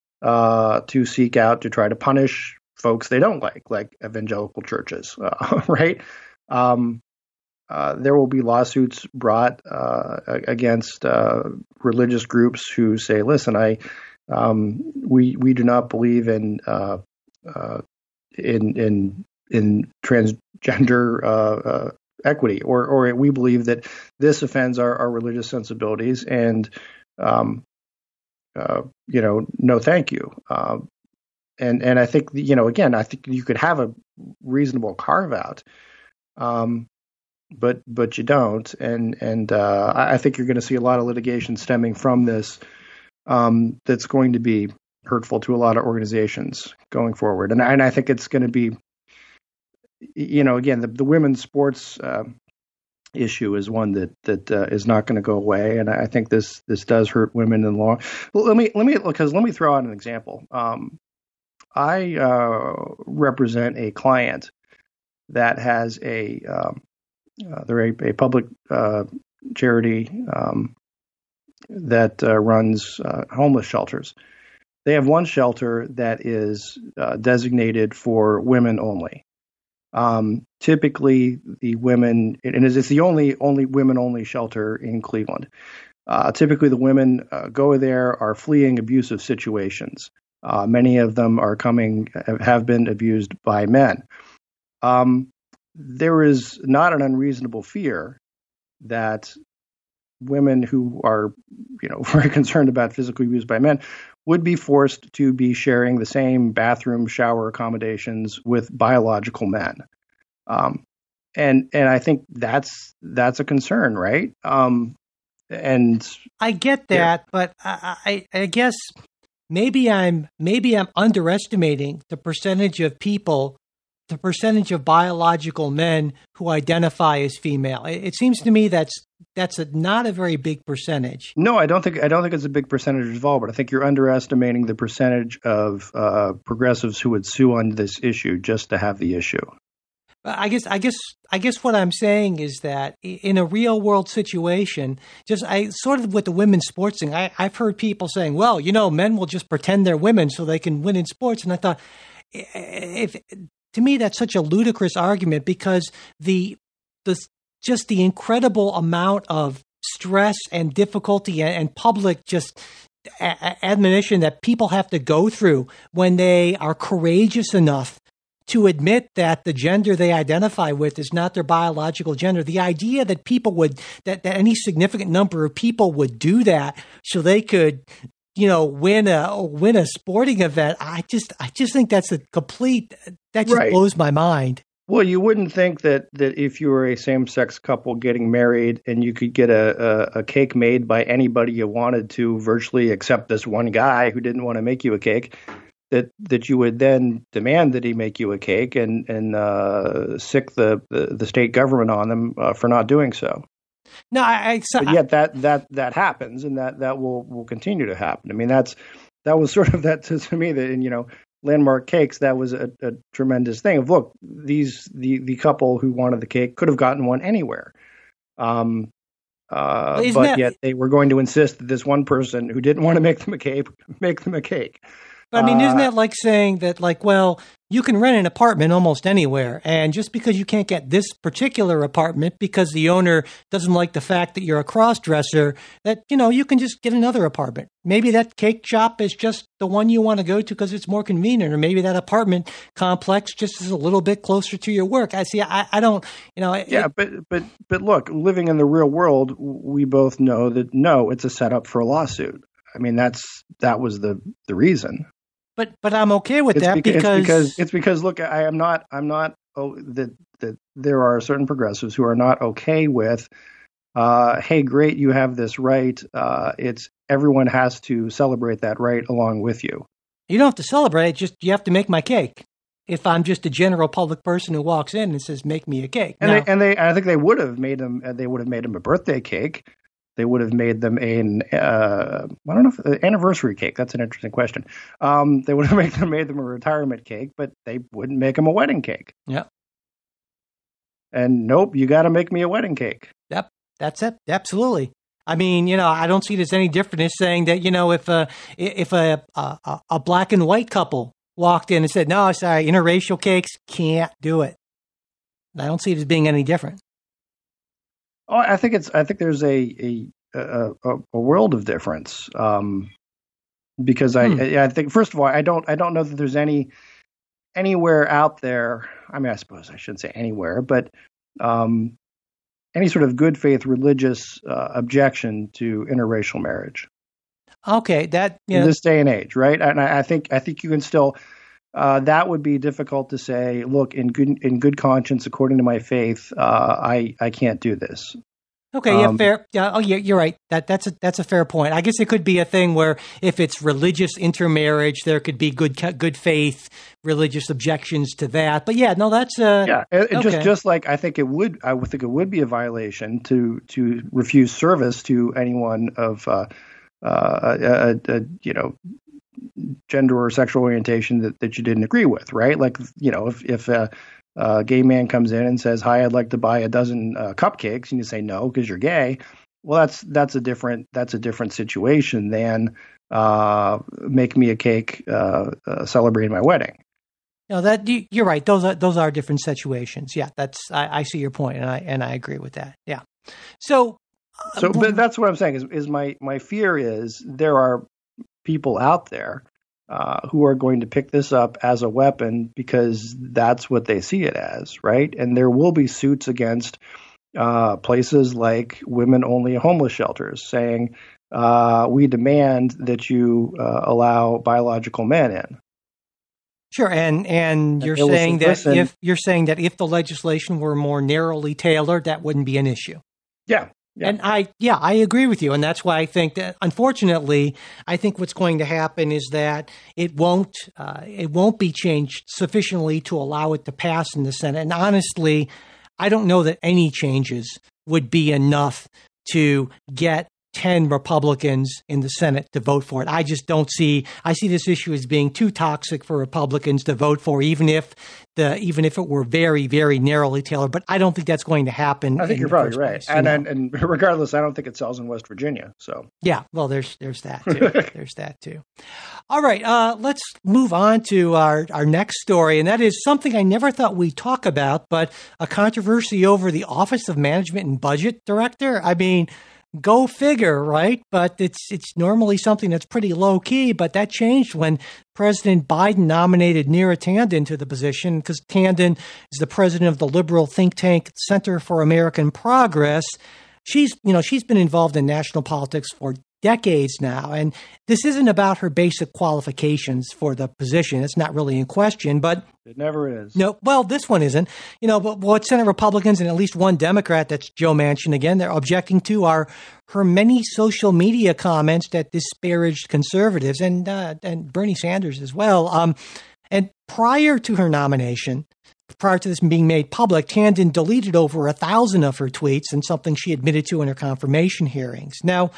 D: uh, to seek out to try to punish folks they don't like, like evangelical churches, uh, right? Um, Uh, there will be lawsuits brought uh, against uh, religious groups who say, "Listen, I um, we we do not believe in uh, uh, in in in transgender uh, uh, equity, or or we believe that this offends our, our religious sensibilities, and um, uh, you know, no, thank you." Uh, and and I think, you know, again, I think you could have a reasonable carve out. Um, But but you don't, and and uh, I think you're going to see a lot of litigation stemming from this um, that's going to be hurtful to a lot of organizations going forward. And and I think it's going to be, you know, again, the, the women's sports uh, issue is one that that uh, is not going to go away, and I think this this does hurt women in the long. Well, let me let me because let me throw out an example. Um, I uh, represent a client that has a um, Uh, they're a, a public uh, charity um, that uh, runs uh, homeless shelters. They have one shelter that is uh, designated for women only. Um, typically, the women, and it's the only only women only shelter in Cleveland. Uh, typically, the women uh, go there are fleeing abusive situations. Uh, many of them are coming have been abused by men. Um, There is not an unreasonable fear that women who are, you know, very concerned about physical abuse by men would be forced to be sharing the same bathroom, shower accommodations with biological men. Um, and and I think that's that's a concern, right? Um, and
C: I get that, yeah. but I, I, I guess maybe I'm maybe I'm underestimating the percentage of people. The percentage of biological men who identify as female. It, it seems to me that's that's a, not a very big percentage.
D: No, I don't think I don't think it's a big percentage at all. But I think you're underestimating the percentage of uh, progressives who would sue on this issue just to have the issue.
C: I guess I guess I guess what I'm saying is that in a real world situation, just I sort of with the women's sports thing, I, I've heard people saying, "Well, you know, men will just pretend they're women so they can win in sports," and I thought, if to me, that's such a ludicrous argument because the the just the incredible amount of stress and difficulty and, and public just a- admonition that people have to go through when they are courageous enough to admit that the gender they identify with is not their biological gender. The idea that people would that, that any significant number of people would do that so they could, you know, win a win a sporting event. I just I just think that's a complete that just
D: right.
C: blows my mind.
D: Well, you wouldn't think that that if you were a same-sex couple getting married and you could get a, a, a cake made by anybody you wanted to, virtually except this one guy who didn't want to make you a cake, that that you would then demand that he make you a cake and and uh, sick the, the the state government on them uh, for not doing so.
C: No, I. I so
D: but yet that that that happens, and that that will will continue to happen. I mean, that's that was sort of that to, to me that, and you know, Landmark Cakes, that was a, a tremendous thing of, look, these the the couple who wanted the cake could have gotten one anywhere. Um, uh,
C: Well, isn't
D: but
C: that-
D: yet they were going to insist that this one person who didn't want to make them a cake make them a cake.
C: But I mean, isn't
D: Uh,
C: that like saying that, like, well, you can rent an apartment almost anywhere, and just because you can't get this particular apartment because the owner doesn't like the fact that you're a cross-dresser, that, you know, you can just get another apartment. Maybe that cake shop is just the one you want to go to because it's more convenient, or maybe that apartment complex just is a little bit closer to your work. I see. I, I don't, you know. it-
D: Yeah, but but but look, living in the real world, we both know that no, it's a setup for a lawsuit. I mean, that's that was the the reason.
C: But but I'm okay with
D: It's
C: that
D: beca-
C: because,
D: it's because it's because look, I am not I'm not oh that that there are certain progressives who are not okay with. Uh, hey, great, you have this right. Uh, it's everyone has to celebrate that right along with you.
C: you don't have to celebrate. It's just you have to make my cake. If I'm just a general public person who walks in and says, "Make me a cake,"
D: And
C: Now-
D: they and they I think they would have made them. They would have made them a birthday cake. They would have made them an uh, I don't know if uh, anniversary cake. That's an interesting question. Um, they would have made them made them a retirement cake, but they wouldn't make them a wedding cake.
C: yeah.
D: And nope, you got to make me a wedding cake.
C: Yep, that's it. Absolutely. I mean, you know, I don't see it as any different as saying that, you know, if a if a a, a black and white couple walked in and said, "No, sorry, interracial cakes can't do it," I don't see it as being any different.
D: Oh, I think it's. I think there's a a a, a a world of difference. Um, because I
C: Hmm.
D: I I think first of all, I don't I don't know that there's any anywhere out there. I mean, I suppose I shouldn't say anywhere, but um, any sort of good faith religious uh, objection to interracial marriage
C: Okay, that you
D: in
C: know,
D: this day and age, right? And I, I think I think you can still. Uh, that would be difficult to say. Look, in good in good conscience, according to my faith, uh, I I can't do this.
C: okay, yeah,
D: um,
C: fair. Yeah, oh, yeah, you're right. That that's a that's a fair point. I guess it could be a thing where if it's religious intermarriage, there could be good good faith religious objections to that. But yeah, no, that's uh,
D: Yeah, it, it just
C: okay.
D: just like I think it would, I would think it would be a violation to to refuse service to anyone of uh, uh, a, a, a you know gender or sexual orientation that, that you didn't agree with, right? Like you know if if a, a gay man comes in and says, "Hi, I'd like to buy a dozen uh, cupcakes," and you say no because you're gay, well, that's that's a different that's a different situation than uh, make me a cake uh, uh, celebrating my wedding.
C: No, that you, you're right. Those are those are different situations. Yeah, that's I, I see your point, and I and I agree with that. Yeah. So, uh,
D: So, but that's what I'm saying is, is my, my fear is there are people out there uh, who are going to pick this up as a weapon because that's what they see it as, right? And there will be suits against uh, places like women-only homeless shelters saying, uh, we demand that you uh, allow biological men in.
C: Sure, and and you're
D: they will
C: saying
D: say,
C: that
D: "Listen."
C: if you're saying that if the legislation were more narrowly tailored, that wouldn't be an issue.
D: Yeah. Yeah.
C: And I, yeah, I agree with you, and that's why I think that, unfortunately, I think what's going to happen is that it won't, uh, it won't be changed sufficiently to allow it to pass in the Senate. And honestly, I don't know that any changes would be enough to get ten Republicans in the Senate to vote for it. I just don't see, I see this issue as being too toxic for Republicans to vote for, even if the, even if it were very, very narrowly tailored. But I don't think that's going to happen.
D: I think
C: in
D: you're
C: the
D: probably
C: first
D: right.
C: place, you
D: And,
C: know?
D: and and regardless, I don't think it sells in West Virginia. So
C: Yeah, well, there's there's that too. There's that too. All right, uh, let's move on to our, our next story, and that is something I never thought we'd talk about, but a controversy over the Office of Management and Budget Director. I mean, go figure, right? But it's it's normally something that's pretty low key, but that changed when President Biden nominated Neera Tanden to the position, because Tanden is the president of the liberal think tank Center for American Progress. She's, you know, she's been involved in national politics for decades now, and this isn't about her basic qualifications for the position. It's not really in question, but
D: it never is.
C: no, well, this one isn't. You know, but what Senate Republicans and at least one Democrat, that's Joe Manchin again, they're objecting to are her many social media comments that disparaged conservatives and uh, and Bernie Sanders as well. Um, and prior to her nomination, prior to this being made public, Tanden deleted over a thousand of her tweets, and something she admitted to in her confirmation hearings. Now,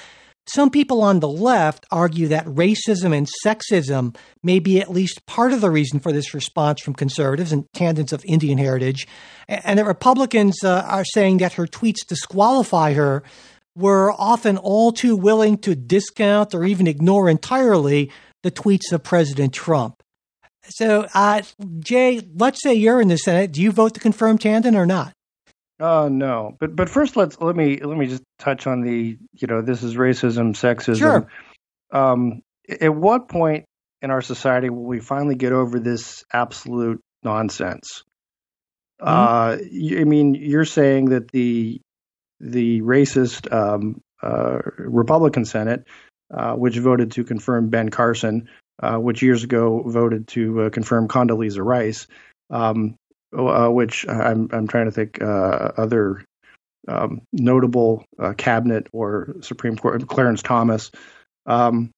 C: some people on the left argue that racism and sexism may be at least part of the reason for this response from conservatives and candidates of Indian heritage. And that Republicans uh, are saying that her tweets disqualify her were often all too willing to discount or even ignore entirely the tweets of President Trump. So, uh, Jay, let's say you're in the Senate. Do you vote to confirm Tandon or not?
D: Uh, no, but but first let's let me let me just touch on the you know this is racism, sexism.
C: Sure.
D: Um, at what point in our society will we finally get over this absolute nonsense? Mm-hmm. Uh, I mean, you're saying that the the racist um, uh, Republican Senate, uh, which voted to confirm Ben Carson, uh, which years ago voted to uh, confirm Condoleezza Rice. Um, Uh, which I'm I'm trying to think uh, other um, notable uh, cabinet or Supreme Court, Clarence Thomas, um,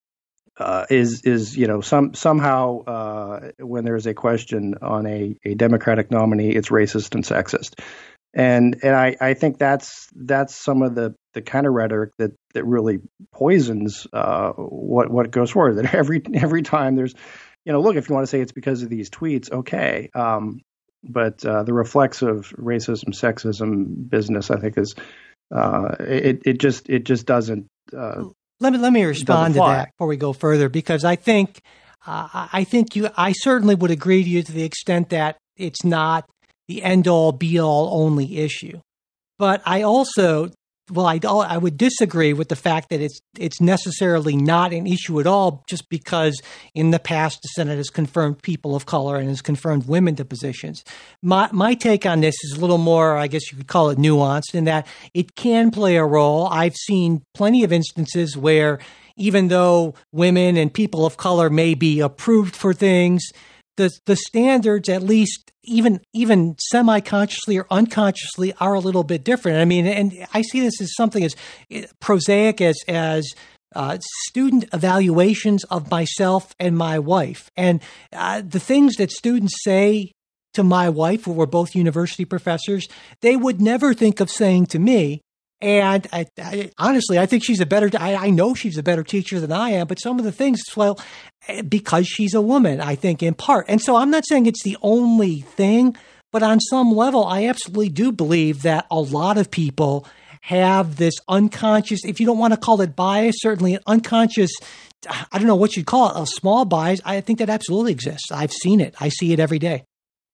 D: uh, is is you know some somehow uh, when there's a question on a, a Democratic nominee, it's racist and sexist, and and I, I think that's that's some of the, the kind of rhetoric that, that really poisons uh, what what goes forward. That every every time there's you know look, if you want to say it's because of these tweets, okay. Um, But uh, the reflexive racism, sexism business, I think, is uh, it. It just it just doesn't. Uh,
C: let me let me respond to that before we go further, because I think uh, I think you. I certainly would agree to you to the extent that it's not the end all, be all, only issue. But I also, well, I I would disagree with the fact that it's it's necessarily not an issue at all, just because in the past the Senate has confirmed people of color and has confirmed women to positions. My my take on this is a little more, I guess you could call it nuanced, in that it can play a role. I've seen plenty of instances where even though women and people of color may be approved for things, the the standards, at least even even semi-consciously or unconsciously, are a little bit different. I mean, and I see this as something as prosaic as as uh, student evaluations of myself and my wife, and uh, the things that students say to my wife, who were both university professors, they would never think of saying to me. And I, I, honestly, I think she's a better, I, I know she's a better teacher than I am, but some of the things, well, because she's a woman, I think, in part. And so I'm not saying it's the only thing, but on some level, I absolutely do believe that a lot of people have this unconscious, if you don't want to call it bias, certainly an unconscious, I don't know what you'd call it, a small bias. I think that absolutely exists. I've seen it. I see it every day.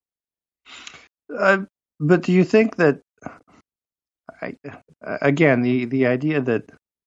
D: Uh, but do you think that, I, again, the, the idea that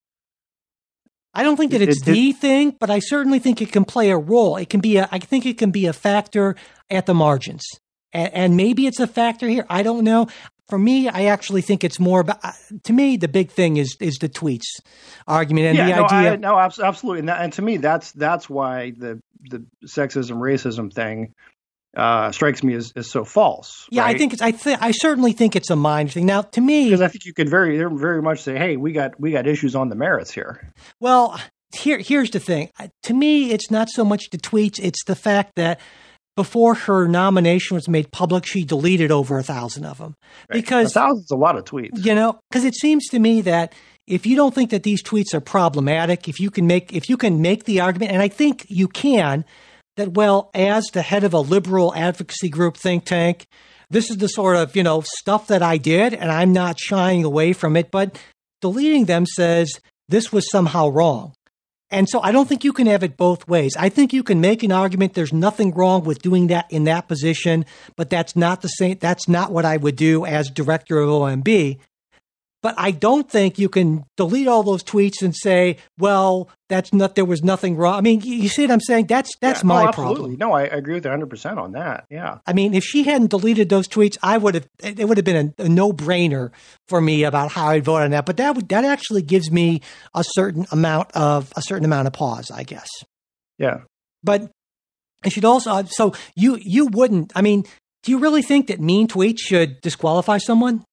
C: I don't think that it's it, it, the thing, but I certainly think it can play a role. It can be a, I think it can be a factor at the margins, and, and maybe it's a factor here. I don't know. For me, I actually think it's more about. To me, the big thing is is the tweets argument and
D: yeah,
C: the
D: no,
C: idea.
D: I, no, absolutely, and, that, and to me, that's that's why the the sexism racism thing uh, strikes me as, as so false.
C: Yeah,
D: right?
C: I think it's. I think I certainly think it's a minor thing. Now, to me,
D: because I think you could very very much say, "Hey, we got we got issues on the merits here."
C: Well, here here's the thing. To me, it's not so much the tweets; it's the fact that before her nomination was made public, she deleted over a thousand of them.
D: Right.
C: Because
D: a thousand's a lot of tweets.
C: You know, because it seems to me that if you don't think that these tweets are problematic, if you can make if you can make the argument, and I think you can. That, well, as the head of a liberal advocacy group think tank, this is the sort of, you know, stuff that I did, and I'm not shying away from it. But deleting them says this was somehow wrong. And so I don't think you can have it both ways. I think you can make an argument there's nothing wrong with doing that in that position, but that's not the same. That's not what I would do as director of O M B. But I don't think you can delete all those tweets and say, well, that's not, there was nothing wrong. I mean, you see what I'm saying? That's, that's
D: yeah,
C: my
D: no,
C: problem.
D: No, I agree with you one hundred percent on that. Yeah.
C: I mean, if she hadn't deleted those tweets, I would have, it would have been a, a no brainer for me about how I'd vote on that. But that would, that actually gives me a certain amount of, a certain amount of pause, I guess.
D: Yeah.
C: But I should also, so you, you wouldn't, I mean, do you really think that mean tweets should disqualify someone?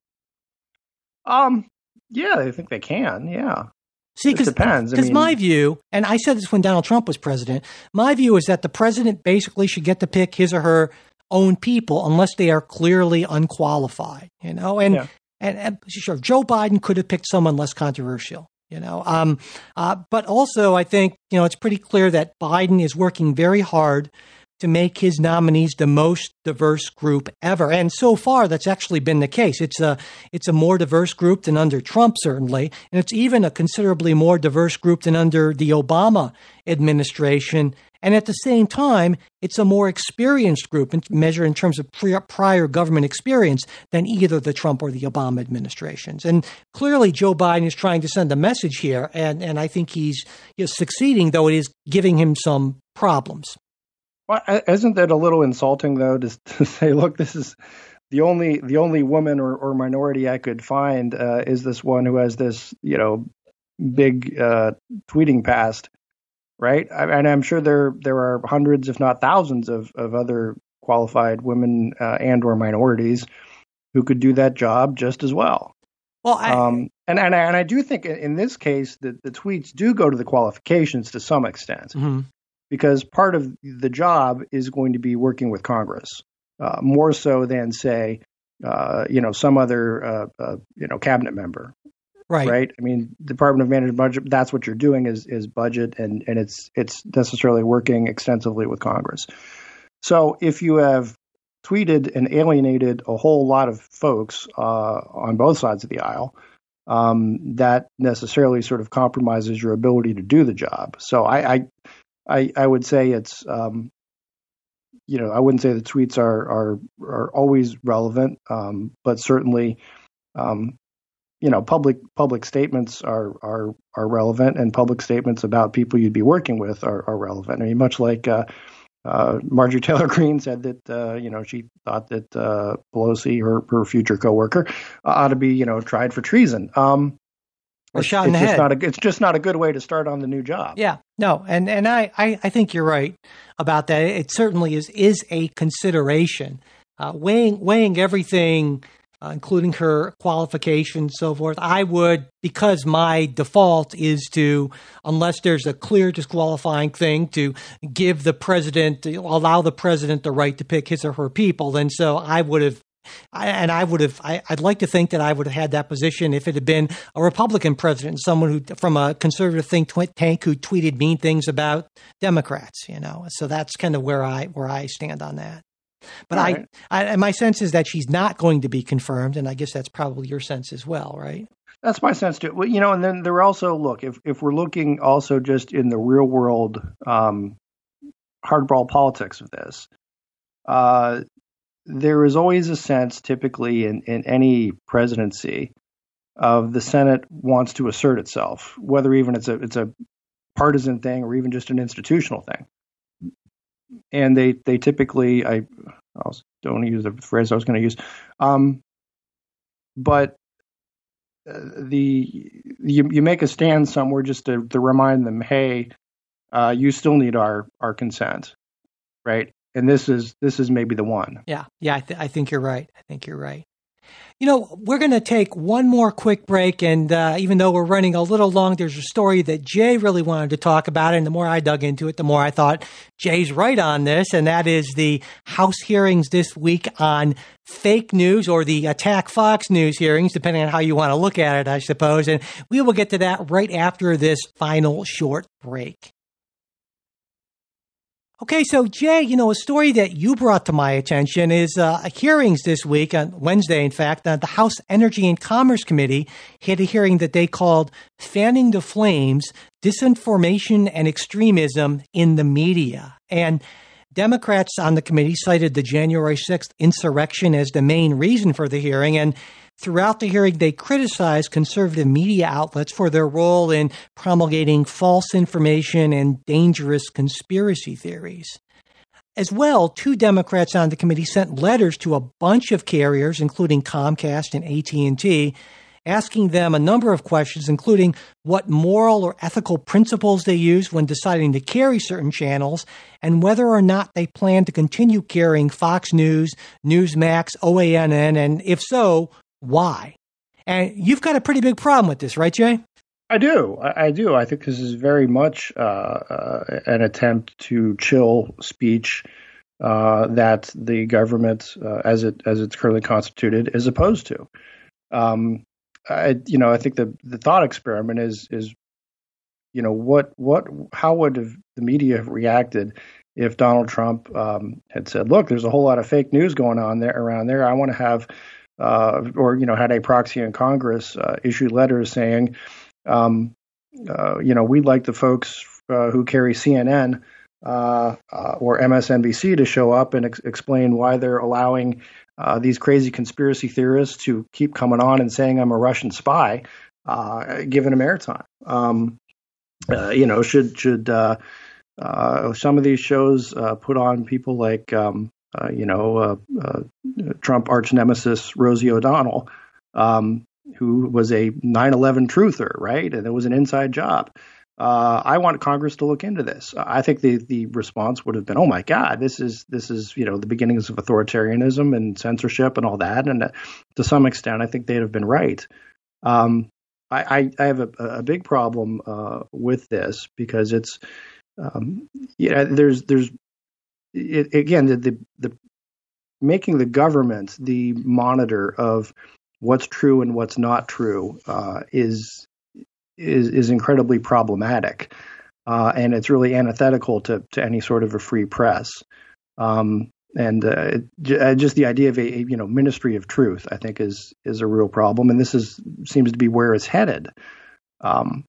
D: Um. Yeah, I think they can. Yeah.
C: See, because
D: depends.
C: Because I mean, my view, and I said this when Donald Trump was president, my view is that the president basically should get to pick his or her own people unless they are clearly unqualified. You know, and yeah. and, and sure, Joe Biden could have picked someone less controversial. You know, um, uh, but also I think, you know, it's pretty clear that Biden is working very hard to make his nominees the most diverse group ever. And so far, that's actually been the case. It's a, it's a more diverse group than under Trump, certainly. And it's even a considerably more diverse group than under the Obama administration. And at the same time, it's a more experienced group in, measured in terms of prior government experience than either the Trump or the Obama administrations. And clearly, Joe Biden is trying to send a message here. And, and I think he's, he's succeeding, though it is giving him some problems.
D: Well, isn't that a little insulting, though, to, to say, look, this is the only the only woman or, or minority I could find uh, is this one who has this, you know, big uh, tweeting past, right? I, and I'm sure there there are hundreds, if not thousands, of, of other qualified women uh, and or minorities who could do that job just as well.
C: Well, I,
D: um, and and I, and I do think in this case that the tweets do go to the qualifications to some extent.
C: Mm-hmm.
D: Because part of the job is going to be working with Congress, uh, more so than, say, uh, you know, some other, uh, uh, you know, cabinet member.
C: Right.
D: Right. I mean, Department of Management Budget, that's what you're doing is is budget, and, and it's it's necessarily working extensively with Congress. So if you have tweeted and alienated a whole lot of folks uh, on both sides of the aisle, um, that necessarily sort of compromises your ability to do the job. So I, I I, I would say it's, um, you know, I wouldn't say the tweets are are, are always relevant, um, but certainly, um, you know, public public statements are are are relevant, and public statements about people you'd be working with are, are relevant. I mean, much like uh, uh, Marjorie Taylor Greene said that, uh, you know, she thought that uh, Pelosi, her her future coworker, uh, ought to be, you know, tried for treason. Um,
C: A
D: it's,
C: shot in
D: it's
C: the
D: just
C: head.
D: Not a, it's just not a good way to start on the new job.
C: Yeah, no, and and I, I, I think you're right about that. It certainly is is a consideration. Uh, weighing weighing everything, uh, including her qualifications, so forth. I would, because my default is to, unless there's a clear disqualifying thing, to give the president, to allow the president the right to pick his or her people. And so I would have. I, and I would have, I, I'd like to think that I would have had that position if it had been a Republican president, someone who, from a conservative think tank who tweeted mean things about Democrats, you know. So that's kind of where I, where I stand on that. But I, right. I, and my sense is that she's not going to be confirmed. And I guess that's probably your sense as well, right?
D: That's my sense too. Well, you know, and then there also, look, if, if we're looking also just in the real world, um, hardball politics of this, uh, there is always a sense, typically in, in any presidency, of the Senate wants to assert itself, whether even it's a it's a partisan thing or even just an institutional thing. And they they typically, I, I don't want to use the phrase I was going to use, um, but the you you make a stand somewhere just to, to remind them, hey, uh, you still need our our consent, right? And this is this is maybe the one.
C: Yeah, yeah, I, th- I think you're right. I think you're right. You know, we're going to take one more quick break, and uh, even though we're running a little long, there's a story that Jay really wanted to talk about, and the more I dug into it, the more I thought Jay's right on this, and that is the House hearings this week on fake news, or the Attack Fox News hearings, depending on how you want to look at it, I suppose. And we will get to that right after this final short break. Okay, so Jay, you know, a story that you brought to my attention is uh, hearings this week, on Wednesday, in fact, uh, the House Energy and Commerce Committee had a hearing that they called Fanning the Flames, Disinformation and Extremism in the Media. And Democrats on the committee cited the January sixth insurrection as the main reason for the hearing, and throughout the hearing, they criticized conservative media outlets for their role in promulgating false information and dangerous conspiracy theories. As well, two Democrats on the committee sent letters to a bunch of carriers, including Comcast and A T and T, asking them a number of questions, including what moral or ethical principles they use when deciding to carry certain channels, and whether or not they plan to continue carrying Fox News, Newsmax, O A N N, and if so, why? And you've got a pretty big problem with this, right, Jay?
D: I do. I, I do. I think this is very much uh, uh, an attempt to chill speech uh, that the government, uh, as it as it's currently constituted, is opposed to. Um, I, you know, I think the the thought experiment is is, you know, what what how would have the media have reacted if Donald Trump um, had said, "Look, there's a whole lot of fake news going on there around there. I want to have," uh, or you know, had a proxy in Congress uh, issue letters saying, um, uh, you know, we'd like the folks uh, who carry C N N uh, uh, or M S N B C to show up and ex- explain why they're allowing uh, these crazy conspiracy theorists to keep coming on and saying I'm a Russian spy, uh, given them airtime. Um, uh, you know, should should uh, uh, some of these shows uh, put on people like um, uh, you know uh, uh, Trump arch nemesis Rosie O'Donnell, um, who was a nine eleven truther, right? And it was an inside job. Uh, I want Congress to look into this. I think the the response would have been, "Oh my God, this is this is you know the beginnings of authoritarianism and censorship and all that." And uh, to some extent, I think they'd have been right. Um, I, I, I have a, a big problem uh, with this because it's um, yeah there's there's it, again the, the the making the government the monitor of what's true and what's not true uh, is. Is, is incredibly problematic, uh, and it's really antithetical to, to any sort of a free press. Um, and uh, j- just the idea of a, a you know ministry of truth, I think, is is a real problem, and this is seems to be where it's headed. Um,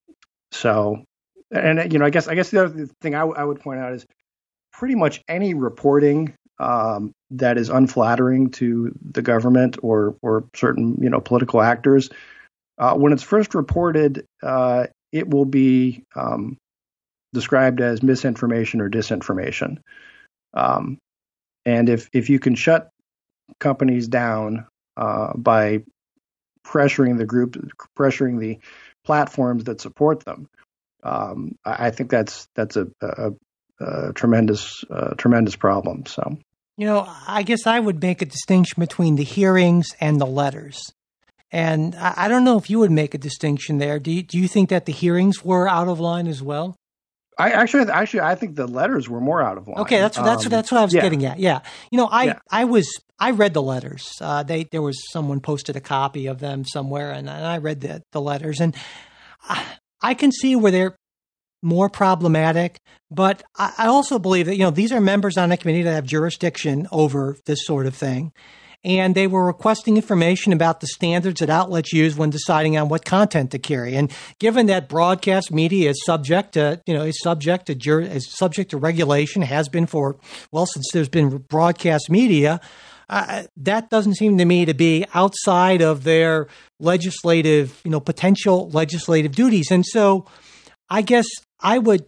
D: so, and you know, I guess I guess the other thing I, w- I would point out is pretty much any reporting um, that is unflattering to the government or or certain you know political actors. Uh, when it's first reported, uh, it will be um, described as misinformation or disinformation. Um, and if if you can shut companies down uh, by pressuring the group, pressuring the platforms that support them, um, I, I think that's that's a, a, a tremendous uh, tremendous problem. So,
C: you know, I guess I would make a distinction between the hearings and the letters. And I don't know if you would make a distinction there. Do you, do you think that the hearings were out of line as well?
D: I actually, actually, I think the letters were more out of line.
C: Okay, that's that's um, that's what I was
D: yeah.
C: getting at. Yeah, you know, I,
D: yeah.
C: I was I read the letters. Uh, they there was someone posted a copy of them somewhere, and, and I read the the letters, and I, I can see where they're more problematic. But I, I also believe that you know these are members on a committee that have jurisdiction over this sort of thing. And they were requesting information about the standards that outlets use when deciding on what content to carry. And given that broadcast media is subject to, you know, is subject to jur- is subject to regulation, has been for well since there's been broadcast media, uh, that doesn't seem to me to be outside of their legislative, you know, potential legislative duties. And so, I guess I would,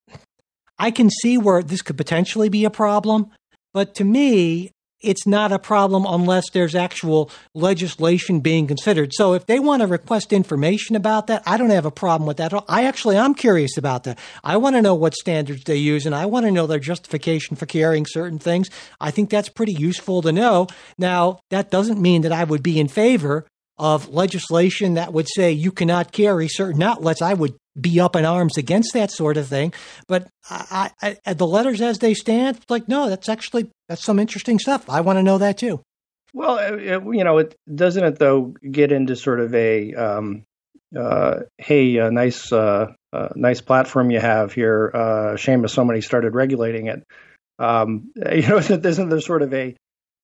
C: I can see where this could potentially be a problem, but to me, it's not a problem unless there's actual legislation being considered. So if they want to request information about that, I don't have a problem with that. I actually, I'm curious about that. I want to know what standards they use, and I want to know their justification for carrying certain things. I think that's pretty useful to know. Now, that doesn't mean that I would be in favor of legislation that would say you cannot carry certain outlets. I would be up in arms against that sort of thing. But I, I, I, the letters as they stand, it's like, no, that's actually, that's some interesting stuff. I want to know that too.
D: Well, it, you know, it doesn't it though get into sort of a, um, uh, hey, a nice, uh, uh, nice platform you have here. Uh, shame if somebody started regulating it. Um, you know, isn't, isn't there sort of a,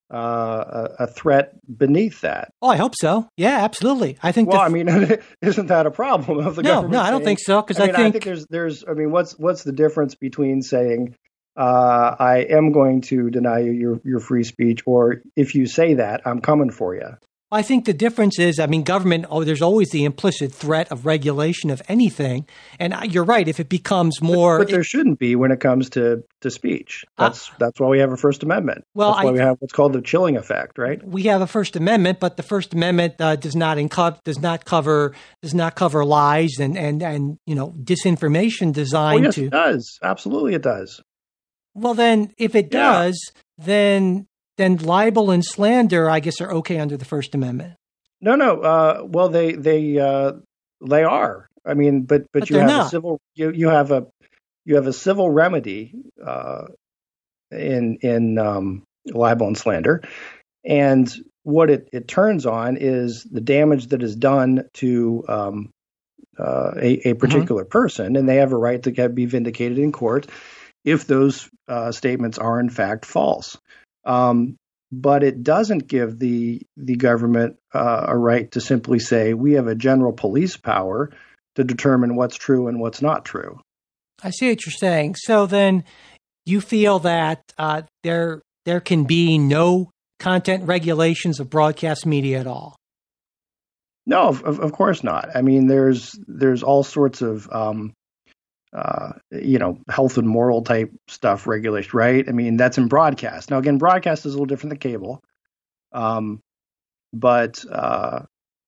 D: Uh, a, a threat beneath that?
C: Oh, I hope so. Yeah, absolutely. I think.
D: Well,
C: the,
D: I mean, isn't that a problem of the
C: no,
D: government?
C: No, I don't
D: saying,
C: think so. Because
D: I,
C: I,
D: mean,
C: think,
D: I think there's, there's. I mean, what's what's the difference between saying uh, I am going to deny you your your free speech, or if you say that, I'm coming for you?
C: I think the difference is, I mean, government, oh, there's always the implicit threat of regulation of anything. And you're right, if it becomes more...
D: But, but there shouldn't be when it comes to, to speech. That's uh, that's why we have a First Amendment. Well, that's why I, we have what's called the chilling effect, right?
C: We have a First Amendment, but the First Amendment uh, does not inco- does not cover does not cover lies and, and, and you know, disinformation designed
D: oh, yes,
C: to...
D: it does. Absolutely it does.
C: Well, then, if it
D: yeah.
C: does, then... then libel and slander, I guess, are okay under the First Amendment.
D: No, no. Uh, well, they they uh, they are. I mean, but but,
C: but
D: you have
C: not.
D: a civil you you have a you have a civil remedy uh, in in um, libel and slander, and what it, it turns on is the damage that is done to um, uh, a, a particular mm-hmm. person, and they have a right to get, be vindicated in court if those uh, statements are in fact false. Um, but it doesn't give the the government uh, a right to simply say we have a general police power to determine what's true and what's not true.
C: I see what you're saying. So then you feel that uh, there there can be no content regulations of broadcast media at all?
D: No, of, of course not. I mean, there's there's all sorts of um, uh, you know, health and moral type stuff regulation, right? I mean, that's in broadcast. Now, again, broadcast is a little different than cable, um, but uh,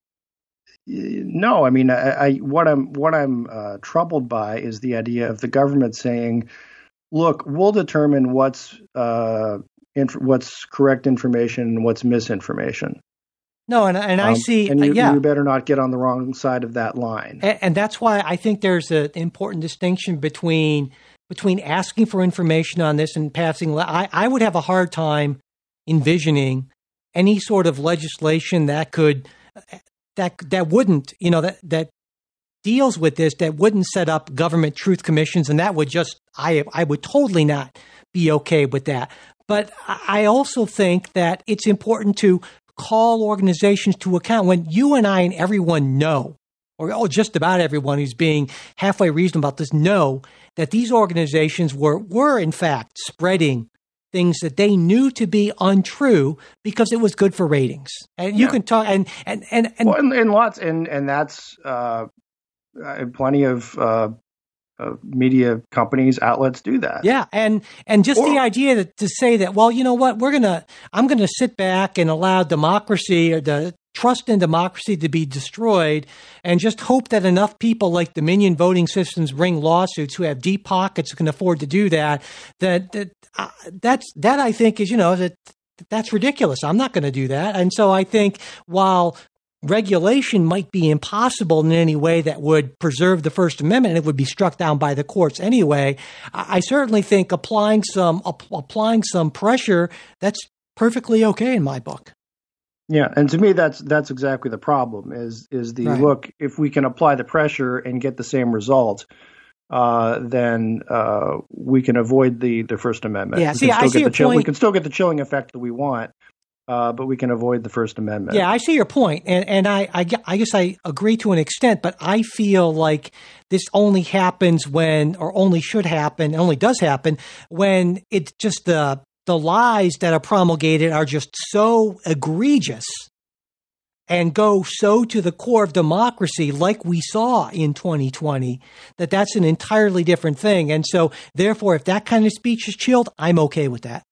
D: no, I mean, I, I what I'm what I'm uh, troubled by is the idea of the government saying, "Look, we'll determine what's uh, inf- what's correct information and what's misinformation."
C: No, and and I um, see,
D: and you,
C: uh, yeah.
D: you better not get on the wrong side of that line.
C: And, and that's why I think there's an important distinction between between asking for information on this and passing. I, I would have a hard time envisioning any sort of legislation that could that that wouldn't, you know, that that deals with this, that wouldn't set up government truth commissions, and that would just I I would totally not be okay with that. But I also think that it's important to call organizations to account when you and I and everyone know, or oh, just about everyone who's being halfway reasonable about this, know that these organizations were, were in fact spreading things that they knew to be untrue because it was good for ratings. And you yeah. can talk, and, and, and, and,
D: well, and, and lots, and, and that's uh, plenty of, uh, Uh, media companies, outlets do that.
C: Yeah, and and just or, the idea that, to say that, well, you know what, we're gonna, I'm gonna sit back and allow democracy or the trust in democracy to be destroyed, and just hope that enough people like Dominion Voting Systems bring lawsuits who have deep pockets who can afford to do that. That that uh, that's that I think is, you know, that that's ridiculous. I'm not going to do that, and so I think while regulation might be impossible in any way that would preserve the First Amendment, and it would be struck down by the courts anyway, I certainly think applying some ap- applying some pressure, that's perfectly okay in my book.
D: Yeah, and to me, that's that's exactly the problem. Is is the right. Look, if we can apply the pressure and get the same result, uh, then uh, we can avoid the, the First Amendment.
C: Yeah,
D: we
C: see, I see your
D: chill-
C: point.
D: We can still get the chilling effect that we want. Uh, but we can avoid the First Amendment.
C: Yeah, I see your point, and and I, I I guess I agree to an extent, but I feel like this only happens when, or only should happen, only does happen when it's just the the lies that are promulgated are just so egregious and go so to the core of democracy, like we saw in twenty twenty, that that's an entirely different thing. And so, therefore, if that kind of speech is chilled, I'm okay with that.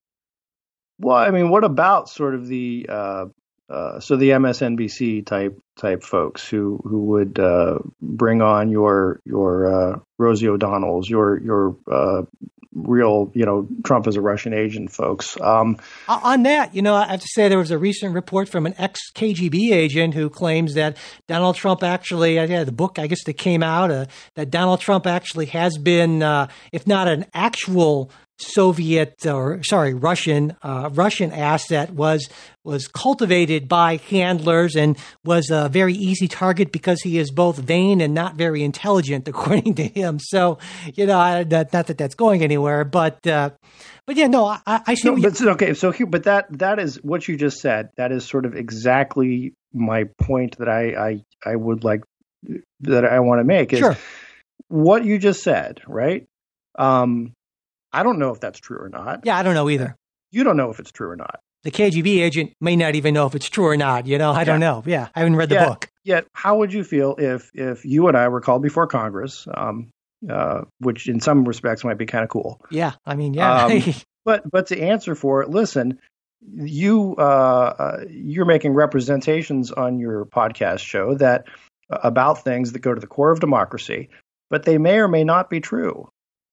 D: Well, I mean, what about sort of the uh, uh, so the M S N B C type type folks who who would uh, bring on your your uh, Rosie O'Donnell's, your your uh, real, you know, Trump is a Russian agent folks. Um,
C: on that, you know, I have to say there was a recent report from an ex-K G B agent who claims that Donald Trump actually, uh, yeah, the book I guess that came out, uh, that Donald Trump actually has been, uh, if not an actual Soviet or sorry, Russian uh, Russian asset, was was cultivated by handlers and was a very easy target because he is both vain and not very intelligent, according to him. So, you know, I, not, not that that's going anywhere, but uh, but yeah, no, I, I see.
D: No, but, okay, so but that that is what you just said. That is sort of exactly my point that I I, I would like that I want to make is
C: sure.
D: What you just said, right? Um, I don't know if that's true or not.
C: Yeah, I don't know either.
D: You don't know if it's true or not.
C: The K G B agent may not even know if it's true or not. You know, I yeah. don't know. Yeah, I haven't read the
D: yet,
C: book.
D: Yet, how would you feel if if you and I were called before Congress, um, uh, which in some respects might be kind of cool?
C: Yeah, I mean, yeah.
D: Um, but but to answer for it, listen, you uh, uh, you're making representations on your podcast show that uh, about things that go to the core of democracy, but they may or may not be true.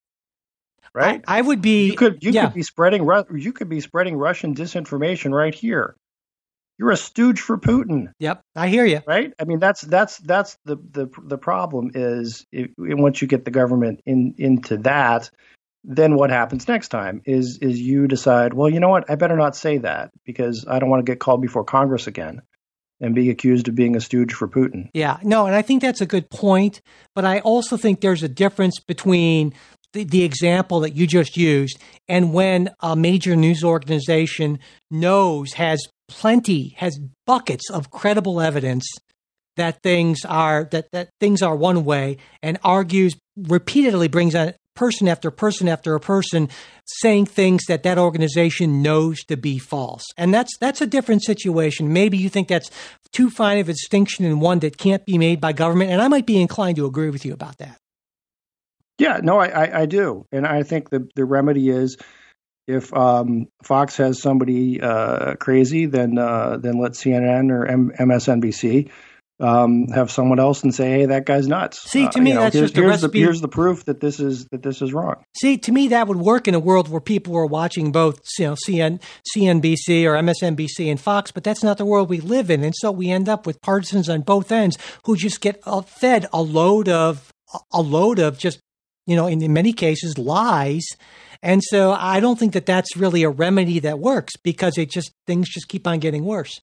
D: Right,
C: I, I would be.
D: You could you
C: yeah.
D: could be spreading you could be spreading Russian disinformation right here. You're a stooge for Putin.
C: Yep, I hear you.
D: Right. I mean, that's that's that's the the the problem is it, once you get the government in into that, then what happens next time is is you decide, well, you know what, I better not say that because I don't want to get called before Congress again and be accused of being a stooge for Putin.
C: Yeah, no, and I think that's a good point. But I also think there's a difference between the, the example that you just used and when a major news organization knows, has plenty, has buckets of credible evidence that things are that, that things are one way and argues repeatedly, brings on person after person after a person saying things that that organization knows to be false. And that's that's a different situation. Maybe you think that's too fine of a distinction and one that can't be made by government. And I might be inclined to agree with you about that.
D: Yeah, no, I, I, I do. And I think the, the remedy is if um, Fox has somebody uh, crazy, then uh, then let C N N or M- MSNBC Um, have someone else and say, "Hey, that guy's nuts."
C: See, to me, uh, you know, that's
D: here's,
C: just a
D: here's
C: recipe.
D: The, here's the proof that this is that this is wrong.
C: See, to me, that would work in a world where people were watching both, you know, C N, C N B C or M S N B C and Fox, but that's not the world we live in, and so we end up with partisans on both ends who just get uh, fed a load of a load of just, you know, in, in many cases, lies. And so I don't think that that's really a remedy that works because it just things just keep on getting worse.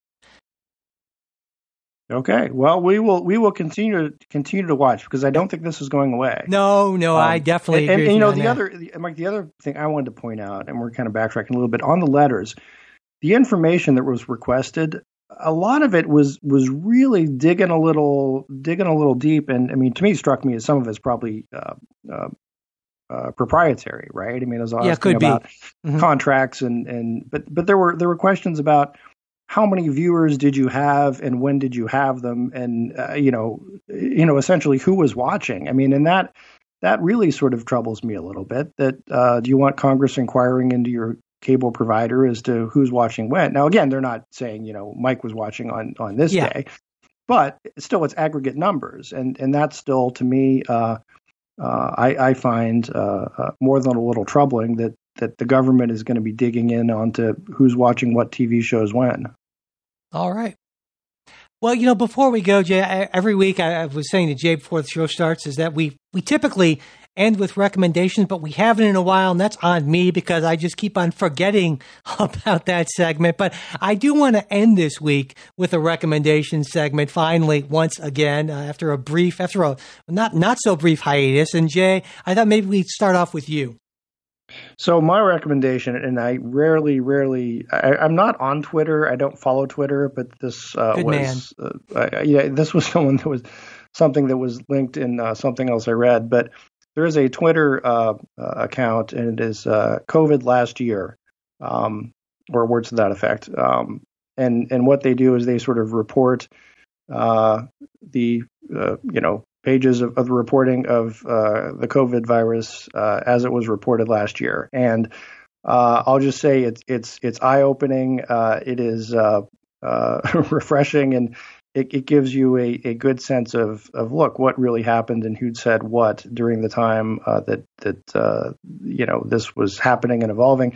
D: Okay, well, we will we will continue to continue to watch because I don't think this is going away.
C: No, no, um, I definitely
D: and,
C: agree.
D: And, and you know,
C: the
D: that.
C: other
D: Mike, the other thing I wanted to point out, and we're kind of backtracking a little bit on the letters, the information that was requested, a lot of it was was really digging a little digging a little deep, and I mean, to me, struck me as some of it's probably uh, uh, uh, proprietary, right? I mean, as I was
C: yeah,
D: asking
C: could
D: about
C: be. Mm-hmm.
D: contracts and and but but there were there were questions about how many viewers did you have and when did you have them? And, uh, you know, you know, essentially who was watching? I mean, and that that really sort of troubles me a little bit that uh, do you want Congress inquiring into your cable provider as to who's watching when? Now, again, they're not saying, you know, Mike was watching on, on this
C: yeah.
D: day, but still it's aggregate numbers. And, and that's still, to me, uh, uh, I, I find uh, uh, more than a little troubling that, that the government is going to be digging in onto who's watching what T V shows when.
C: All right. Well, you know, before we go, Jay, I, every week I, I was saying to Jay before the show starts is that we we typically end with recommendations, but we haven't in a while, and that's on me because I just keep on forgetting about that segment. But I do want to end this week with a recommendation segment. Finally, once again, uh, after a brief, after a not not so brief hiatus. And Jay, I thought maybe we'd start off with you.
D: So my recommendation, and I rarely, rarely, I, I'm not on Twitter. I don't follow Twitter, but this uh,
C: Good
D: was, uh, uh, yeah, this was someone that was something that was linked in uh, something else I read. But there is a Twitter uh, uh, account, and it is uh, COVID last year, um, or words to that effect. Um, and and what they do is they sort of report uh, the uh, you know. pages of, of the reporting of uh, the COVID virus uh, as it was reported last year, and uh, I'll just say it's it's it's eye opening. Uh, it is uh, uh, refreshing, and it, it gives you a, a good sense of of look what really happened and who'd said what during the time uh, that that uh, you know this was happening and evolving.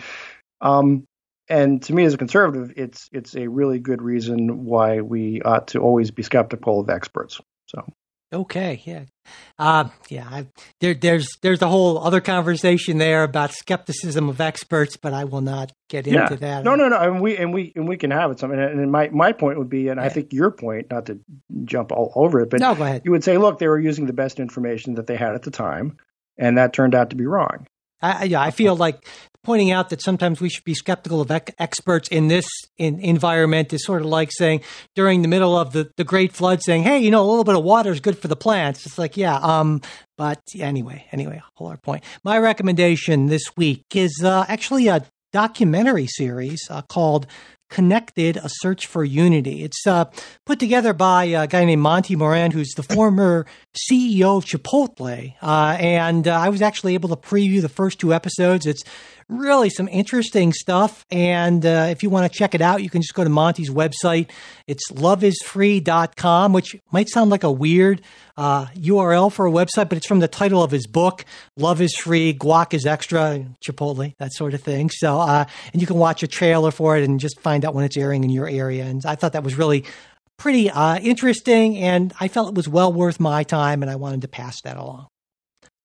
D: Um, and to me, as a conservative, it's it's a really good reason why we ought to always be skeptical of experts. So.
C: Okay, yeah, uh, yeah. I, there, there's there's a whole other conversation there about skepticism of experts, but I will not get
D: yeah.
C: into that.
D: No, no, no. And we and we and we can have it. Something. And my my point would be, and yeah. I think your point, not to jump all over it, but
C: no, go ahead.
D: You would say, look, they were using the best information that they had at the time, and that turned out to be wrong.
C: I, yeah, I feel like pointing out that sometimes we should be skeptical of ec- experts in this in, environment is sort of like saying during the middle of the, the Great Flood saying, hey, you know, a little bit of water is good for the plants. It's like, yeah, um, but anyway, anyway, whole other point. My recommendation this week is uh, actually a documentary series uh, called Connected, A Search for Unity. It's uh, put together by a guy named Monty Moran, who's the former C E O of Chipotle. Uh, and uh, I was actually able to preview the first two episodes. It's really some interesting stuff. And uh, if you want to check it out, you can just go to Monty's website. It's love is free dot com, which might sound like a weird uh, U R L for a website, but it's from the title of his book, Love is Free, Guac is Extra, Chipotle, that sort of thing. So, uh, and you can watch a trailer for it and just find out when it's airing in your area. And I thought that was really pretty uh, interesting, and I felt it was well worth my time, and I wanted to pass that along.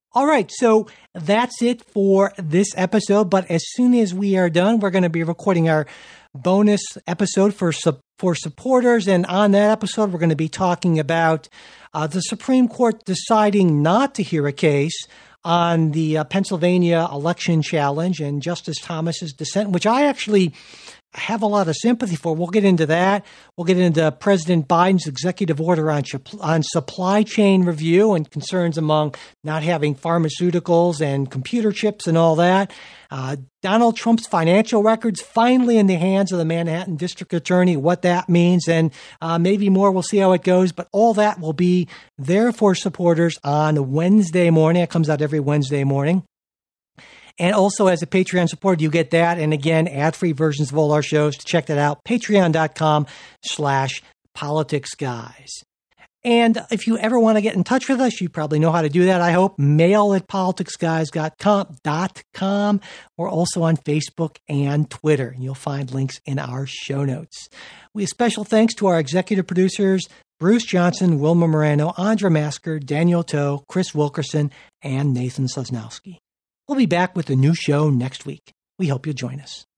C: All right, so that's it for this episode. But as soon as we are done, we're going to be recording our bonus episode for for supporters. And on that episode, we're going to be talking about uh, the Supreme Court deciding not to hear a case on the uh, Pennsylvania election challenge and Justice Thomas's dissent, which I actually have a lot of sympathy for. We'll get into that. We'll get into President Biden's executive order on, on supply chain review and concerns among not having pharmaceuticals and computer chips and all that. Uh, Donald Trump's financial records finally in the hands of the Manhattan District Attorney, what that means, and uh, maybe more. We'll see how it goes. But all that will be there for supporters on Wednesday morning. It comes out every Wednesday morning. And also as a Patreon supporter, you get that. And again, ad-free versions of all our shows. To check that out, patreon.com slash politics guys. And if you ever want to get in touch with us, you probably know how to do that, I hope. Mail at politics guys dot com. We're also on Facebook and Twitter. You'll find links in our show notes. We have special thanks to our executive producers, Bruce Johnson, Wilma Moreno, Andra Masker, Daniel Toe, Chris Wilkerson, and Nathan Sosnowski. We'll be back with a new show next week. We hope you'll join us.